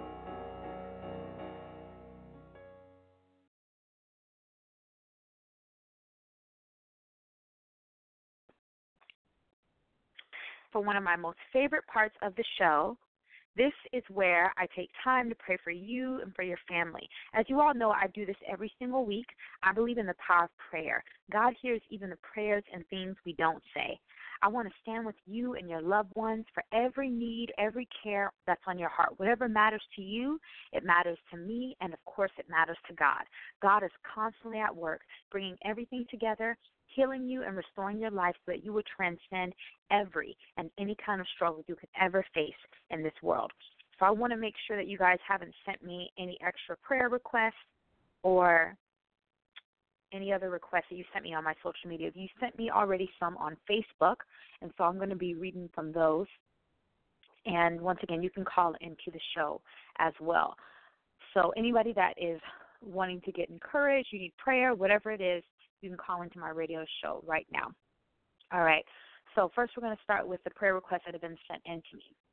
For one of my most favorite parts of the show, this is where I take time to pray for you and for your family. As you all know, I do this every single week. I believe in the power of prayer. God hears even the prayers and things we don't say. I want to stand with you and your loved ones for every need, every care that's on your heart. Whatever matters to you, it matters to me, and of course it matters to God. God is constantly at work, bringing everything together, healing you and restoring your life so that you would transcend every and any kind of struggle you could ever face in this world. So I want to make sure that you guys haven't sent me any extra prayer requests or any other requests that you sent me on my social media. You sent me already some on Facebook, and so I'm going to be reading from those. And once again, you can call into the show as well. So anybody that is wanting to get encouraged, you need prayer, whatever it is, you can call into my radio show right now. All right. So first we're going to start with the prayer requests that have been sent in to me.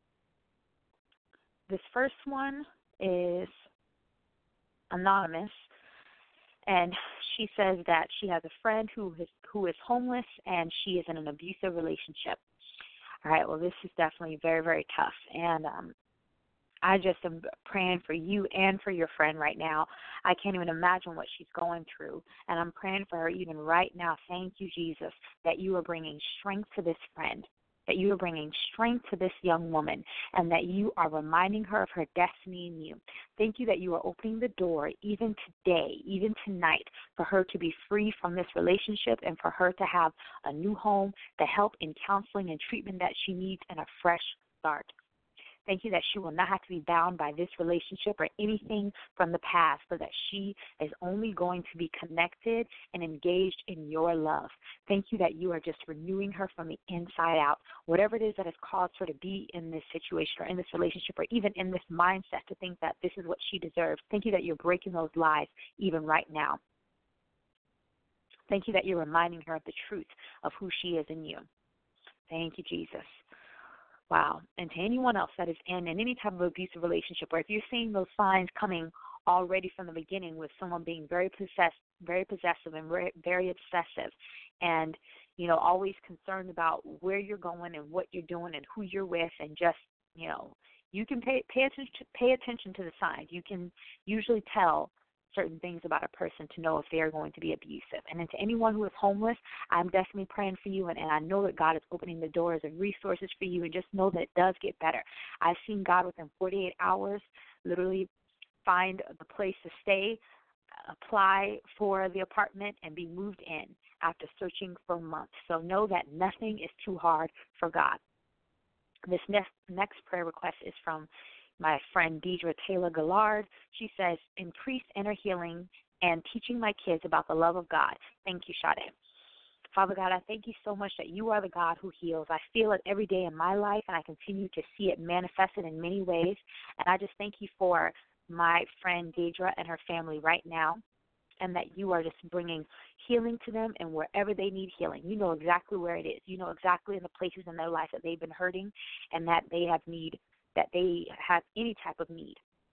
This first one is anonymous, and she says that she has a friend who is, who is homeless, and she is in an abusive relationship. All right, well, this is definitely very, very tough, and um, I just am praying for you and for your friend right now. I can't even imagine what she's going through, and I'm praying for her even right now. Thank you, Jesus, that you are bringing strength to this friend, that you are bringing strength to this young woman, and that you are reminding her of her destiny in you. Thank you that you are opening the door even today, even tonight, for her to be free from this relationship and for her to have a new home, the help and counseling and treatment that she needs, and a fresh start. Thank you that she will not have to be bound by this relationship or anything from the past, but that she is only going to be connected and engaged in your love. Thank you that you are just renewing her from the inside out. Whatever it is that has caused her to be in this situation or in this relationship or even in this mindset to think that this is what she deserves, thank you that you're breaking those lies even right now. Thank you that you're reminding her of the truth of who she is in you. Thank you, Jesus. Wow. And to anyone else that is in, in any type of abusive relationship, or if you're seeing those signs coming already from the beginning with someone being very possessed, very possessive and very, very obsessive and, you know, always concerned about where you're going and what you're doing and who you're with and just, you know, you can pay, pay, attention, pay attention to the signs. You can usually tell certain things about a person to know if they are going to be abusive. And then to anyone who is homeless, I'm definitely praying for you, and, and I know that God is opening the doors and resources for you, and just know that it does get better. I've seen God within forty-eight hours literally find the place to stay, apply for the apartment, and be moved in after searching for months. So know that nothing is too hard for God. This next, next prayer request is from my friend Deidre Taylor Gillard. She says, increase inner healing and teaching my kids about the love of God. Thank you, Sade. Father God, I thank you so much that you are the God who heals. I feel it every day in my life, and I continue to see it manifested in many ways. And I just thank you for my friend Deidre and her family right now, and that you are just bringing healing to them and wherever they need healing. You know exactly where it is. You know exactly in the places in their life that they've been hurting and that they have need that they have any type of need.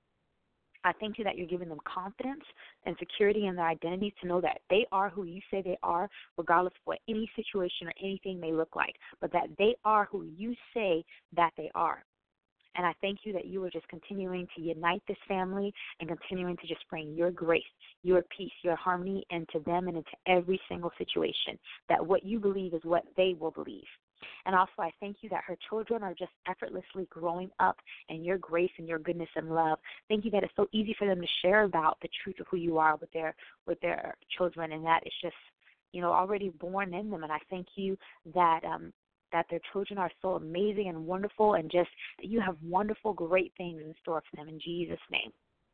I thank you that you're giving them confidence and security in their identity to know that they are who you say they are, regardless of what any situation or anything may look like, but that they are who you say that they are. And I thank you that you are just continuing to unite this family and continuing to just bring your grace, your peace, your harmony into them and into every single situation, that what you believe is what they will believe. And also I thank you that her children are just effortlessly growing up in your grace and your goodness and love. Thank you that it's so easy for them to share about the truth of who you are with their with their children, and that it's just, you know, already born in them. And I thank you that um, that their children are so amazing and wonderful, and just that you have wonderful, great things in store for them in Jesus' name.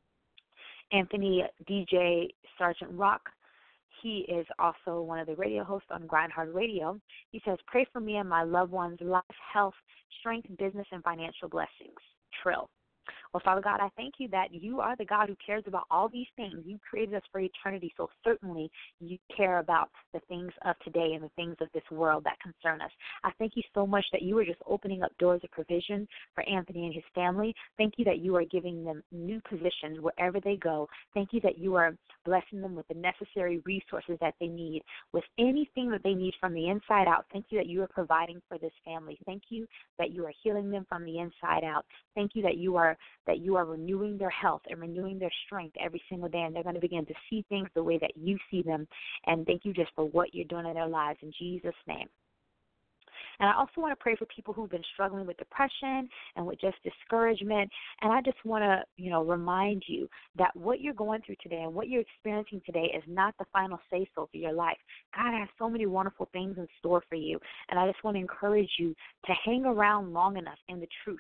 Anthony D J Sergeant Rock, he is also one of the radio hosts on Grind Hard Radio. He says, pray for me and my loved ones' life, health, strength, business, and financial blessings. Trill. Well, Father God, I thank you that you are the God who cares about all these things. You created us for eternity, so certainly you care about the things of today and the things of this world that concern us. I thank you so much that you are just opening up doors of provision for Anthony and his family. Thank you that you are giving them new positions wherever they go. Thank you that you are blessing them with the necessary resources that they need, with anything that they need from the inside out. Thank you that you are providing for this family. Thank you that you are healing them from the inside out. Thank you that you are that you are renewing their health and renewing their strength every single day, and they're going to begin to see things the way that you see them. And thank you just for what you're doing in their lives in Jesus' name. And I also want to pray for people who've been struggling with depression and with just discouragement. And I just want to, you know, remind you that what you're going through today and what you're experiencing today is not the final say-so for your life. God has so many wonderful things in store for you. And I just want to encourage you to hang around long enough in the truth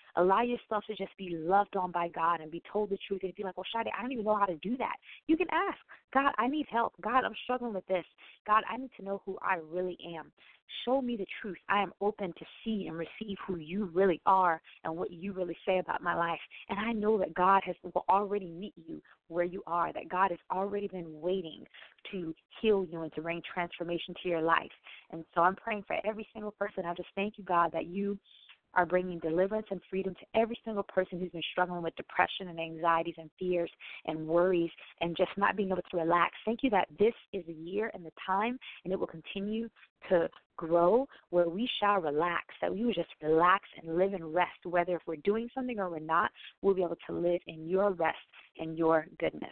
Allow yourself to just be loved on by God and be told the truth. And if you're like, well, Sade, I don't even know how to do that, you can ask. God, I need help. God, I'm struggling with this. God, I need to know who I really am. Show me the truth. I am open to see and receive who you really are and what you really say about my life. And I know that God has will already meet you where you are, that God has already been waiting to heal you and to bring transformation to your life. And so I'm praying for every single person. I just thank you, God, that you are bringing deliverance and freedom to every single person who's been struggling with depression and anxieties and fears and worries and just not being able to relax. Thank you that this is a year and the time, and it will continue to grow where we shall relax, that we will just relax and live in rest, whether if we're doing something or we're not, we'll be able to live in your rest and your goodness.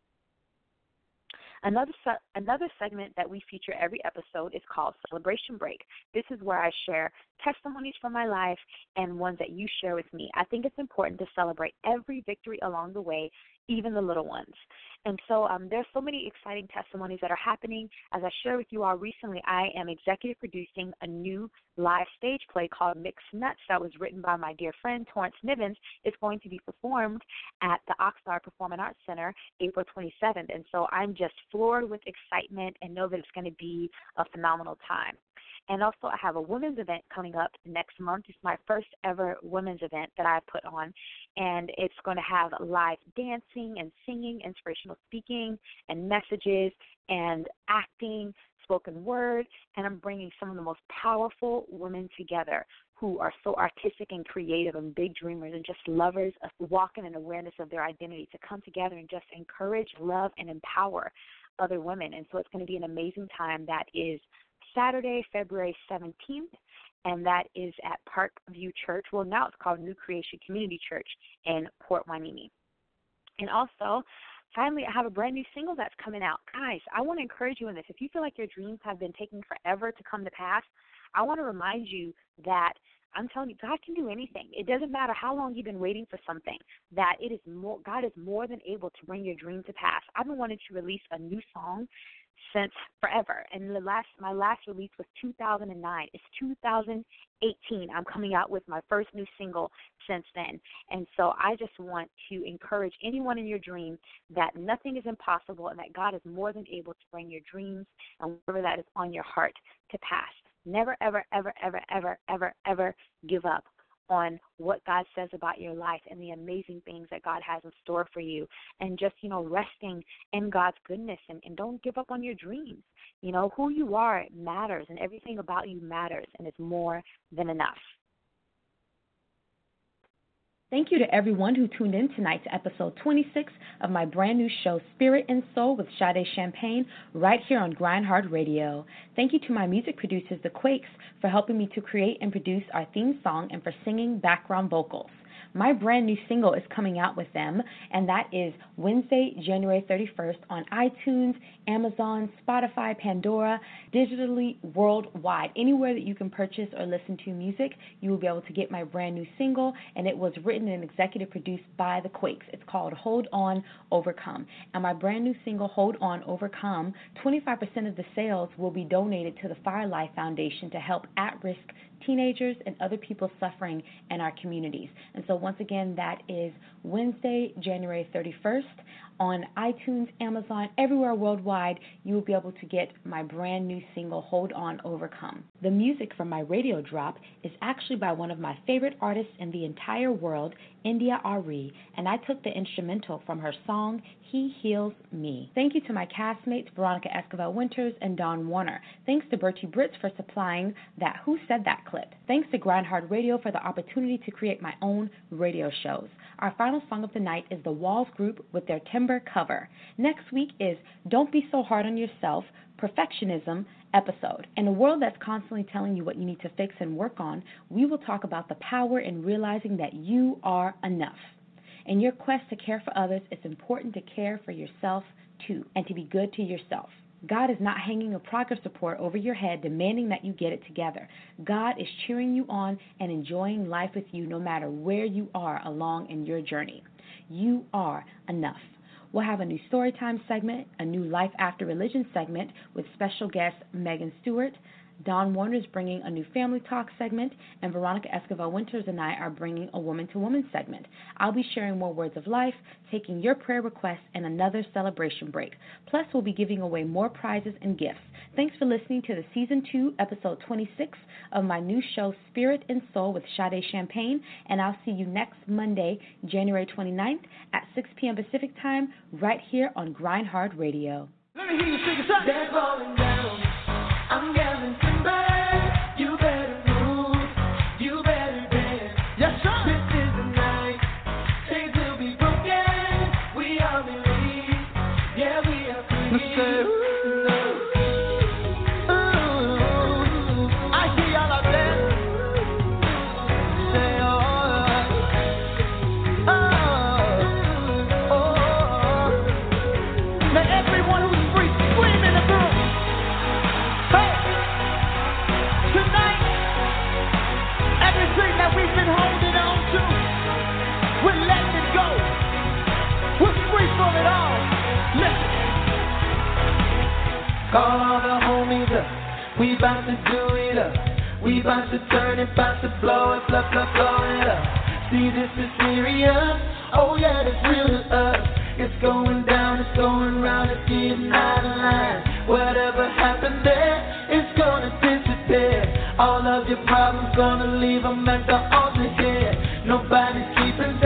Another se- another segment that we feature every episode is called Celebration Break. This is where I share testimonies from my life and ones that you share with me. I think it's important to celebrate every victory along the way, even the little ones. And so um, there's so many exciting testimonies that are happening. As I shared with you all recently, I am executive producing a new live stage play called Mixed Nuts that was written by my dear friend Torrance Nivens. It's going to be performed at the Oxnard Performing Arts Center April twenty-seventh. And so I'm just floored with excitement and know that it's going to be a phenomenal time. And also I have a women's event coming up next month. It's my first ever women's event that I've put on, and it's going to have live dancing and singing, inspirational speaking, and messages and acting, spoken word, and I'm bringing some of the most powerful women together who are so artistic and creative and big dreamers and just lovers of walking in awareness of their identity to come together and just encourage, love, and empower other women. And so it's going to be an amazing time. That is Saturday, February seventeenth, and that is at Parkview Church. Well, now it's called New Creation Community Church in Port Hueneme. And also, finally, I have a brand new single that's coming out. Guys, I want to encourage you in this. If you feel like your dreams have been taking forever to come to pass, I want to remind you that I'm telling you, God can do anything. It doesn't matter how long you've been waiting for something, that it is more, God is more than able to bring your dream to pass. I've been wanting to release a new song since forever, and the last my last release was two thousand nine. It's two thousand eighteen. I'm coming out with my first new single since then, and so I just want to encourage anyone in your dream that nothing is impossible and that God is more than able to bring your dreams and whatever that is on your heart to pass. Never, ever, ever, ever, ever, ever, ever give up on what God says about your life and the amazing things that God has in store for you, and just, you know, resting in God's goodness, and, and don't give up on your dreams. You know, who you are matters, and everything about you matters, and it's more than enough. Thank you to everyone who tuned in tonight to episode twenty-six of my brand new show, Spirit and Soul with Sade Champagne, right here on Grind Hard Radio. Thank you to my music producers, The Quakes, for helping me to create and produce our theme song and for singing background vocals. My brand new single is coming out with them, and that is Wednesday, January thirty-first on iTunes, Amazon, Spotify, Pandora, digitally worldwide. Anywhere that you can purchase or listen to music, you will be able to get my brand new single, and it was written and executive produced by The Quakes. It's called Hold On, Overcome. And my brand new single, Hold On, Overcome, twenty-five percent of the sales will be donated to the Firelife Foundation to help at-risk teenagers and other people suffering in our communities. And so once again, that is Wednesday, January thirty-first on iTunes, Amazon, everywhere worldwide. You will be able to get my brand new single, Hold On, Overcome. The music from my radio drop is actually by one of my favorite artists in the entire world, India Ari, and I took the instrumental from her song, He Heals Me. Thank you to my castmates, Veronica Esquivel Winters and Dawn Warner. Thanks to Bertie Britz for supplying that Who Said That clip. Thanks to Grind Hard Radio for the opportunity to create my own radio shows. Our final song of the night is the Walls Group with their Timber cover. Next week is Don't Be So Hard on Yourself, Perfectionism episode. In a world that's constantly telling you what you need to fix and work on, we will talk about the power in realizing that you are enough. In your quest to care for others, it's important to care for yourself too, and to be good to yourself. God is not hanging a progress report over your head demanding that you get it together. God is cheering you on and enjoying life with you no matter where you are along in your journey. You are enough. We'll have a new Storytime segment, a new Life After Religion segment with special guest Megan Stewart, Dawn Warner is bringing a new Family Talk segment, and Veronica Esquivel-Winters and I are bringing a Woman to Woman segment. I'll be sharing more words of life, taking your prayer requests, and another celebration break. Plus, we'll be giving away more prizes and gifts. Thanks for listening to the Season two, Episode twenty-six of my new show, Spirit and Soul with Sade Champagne, and I'll see you next Monday, January twenty-ninth at six p.m. Pacific Time, right here on Grind Hard Radio. Let me hear you sing a song. They're falling down. I'm yelling timber. You better move. You better dance. Yes, sir. This is the night. Chains will be broken. We all believe. Yeah, we are free. Let's say, ooh, ooh. I see y'all out there. Say, oh, oh, oh. Let everyone who's free scream in the room. Hey, tonight, everything that we've been holding on to, we're letting it go. We're free from it all. Listen. Call all the homies up. We about to do it up. We about to turn it, about to blow it, blow, blow, blow it up. See, this is serious. Oh yeah, it's real to us. It's going down, it's going round, it's getting out of line. Whatever happened there, it's gonna disappear. All of your problems gonna leave them at the altar here. Nobody's keeping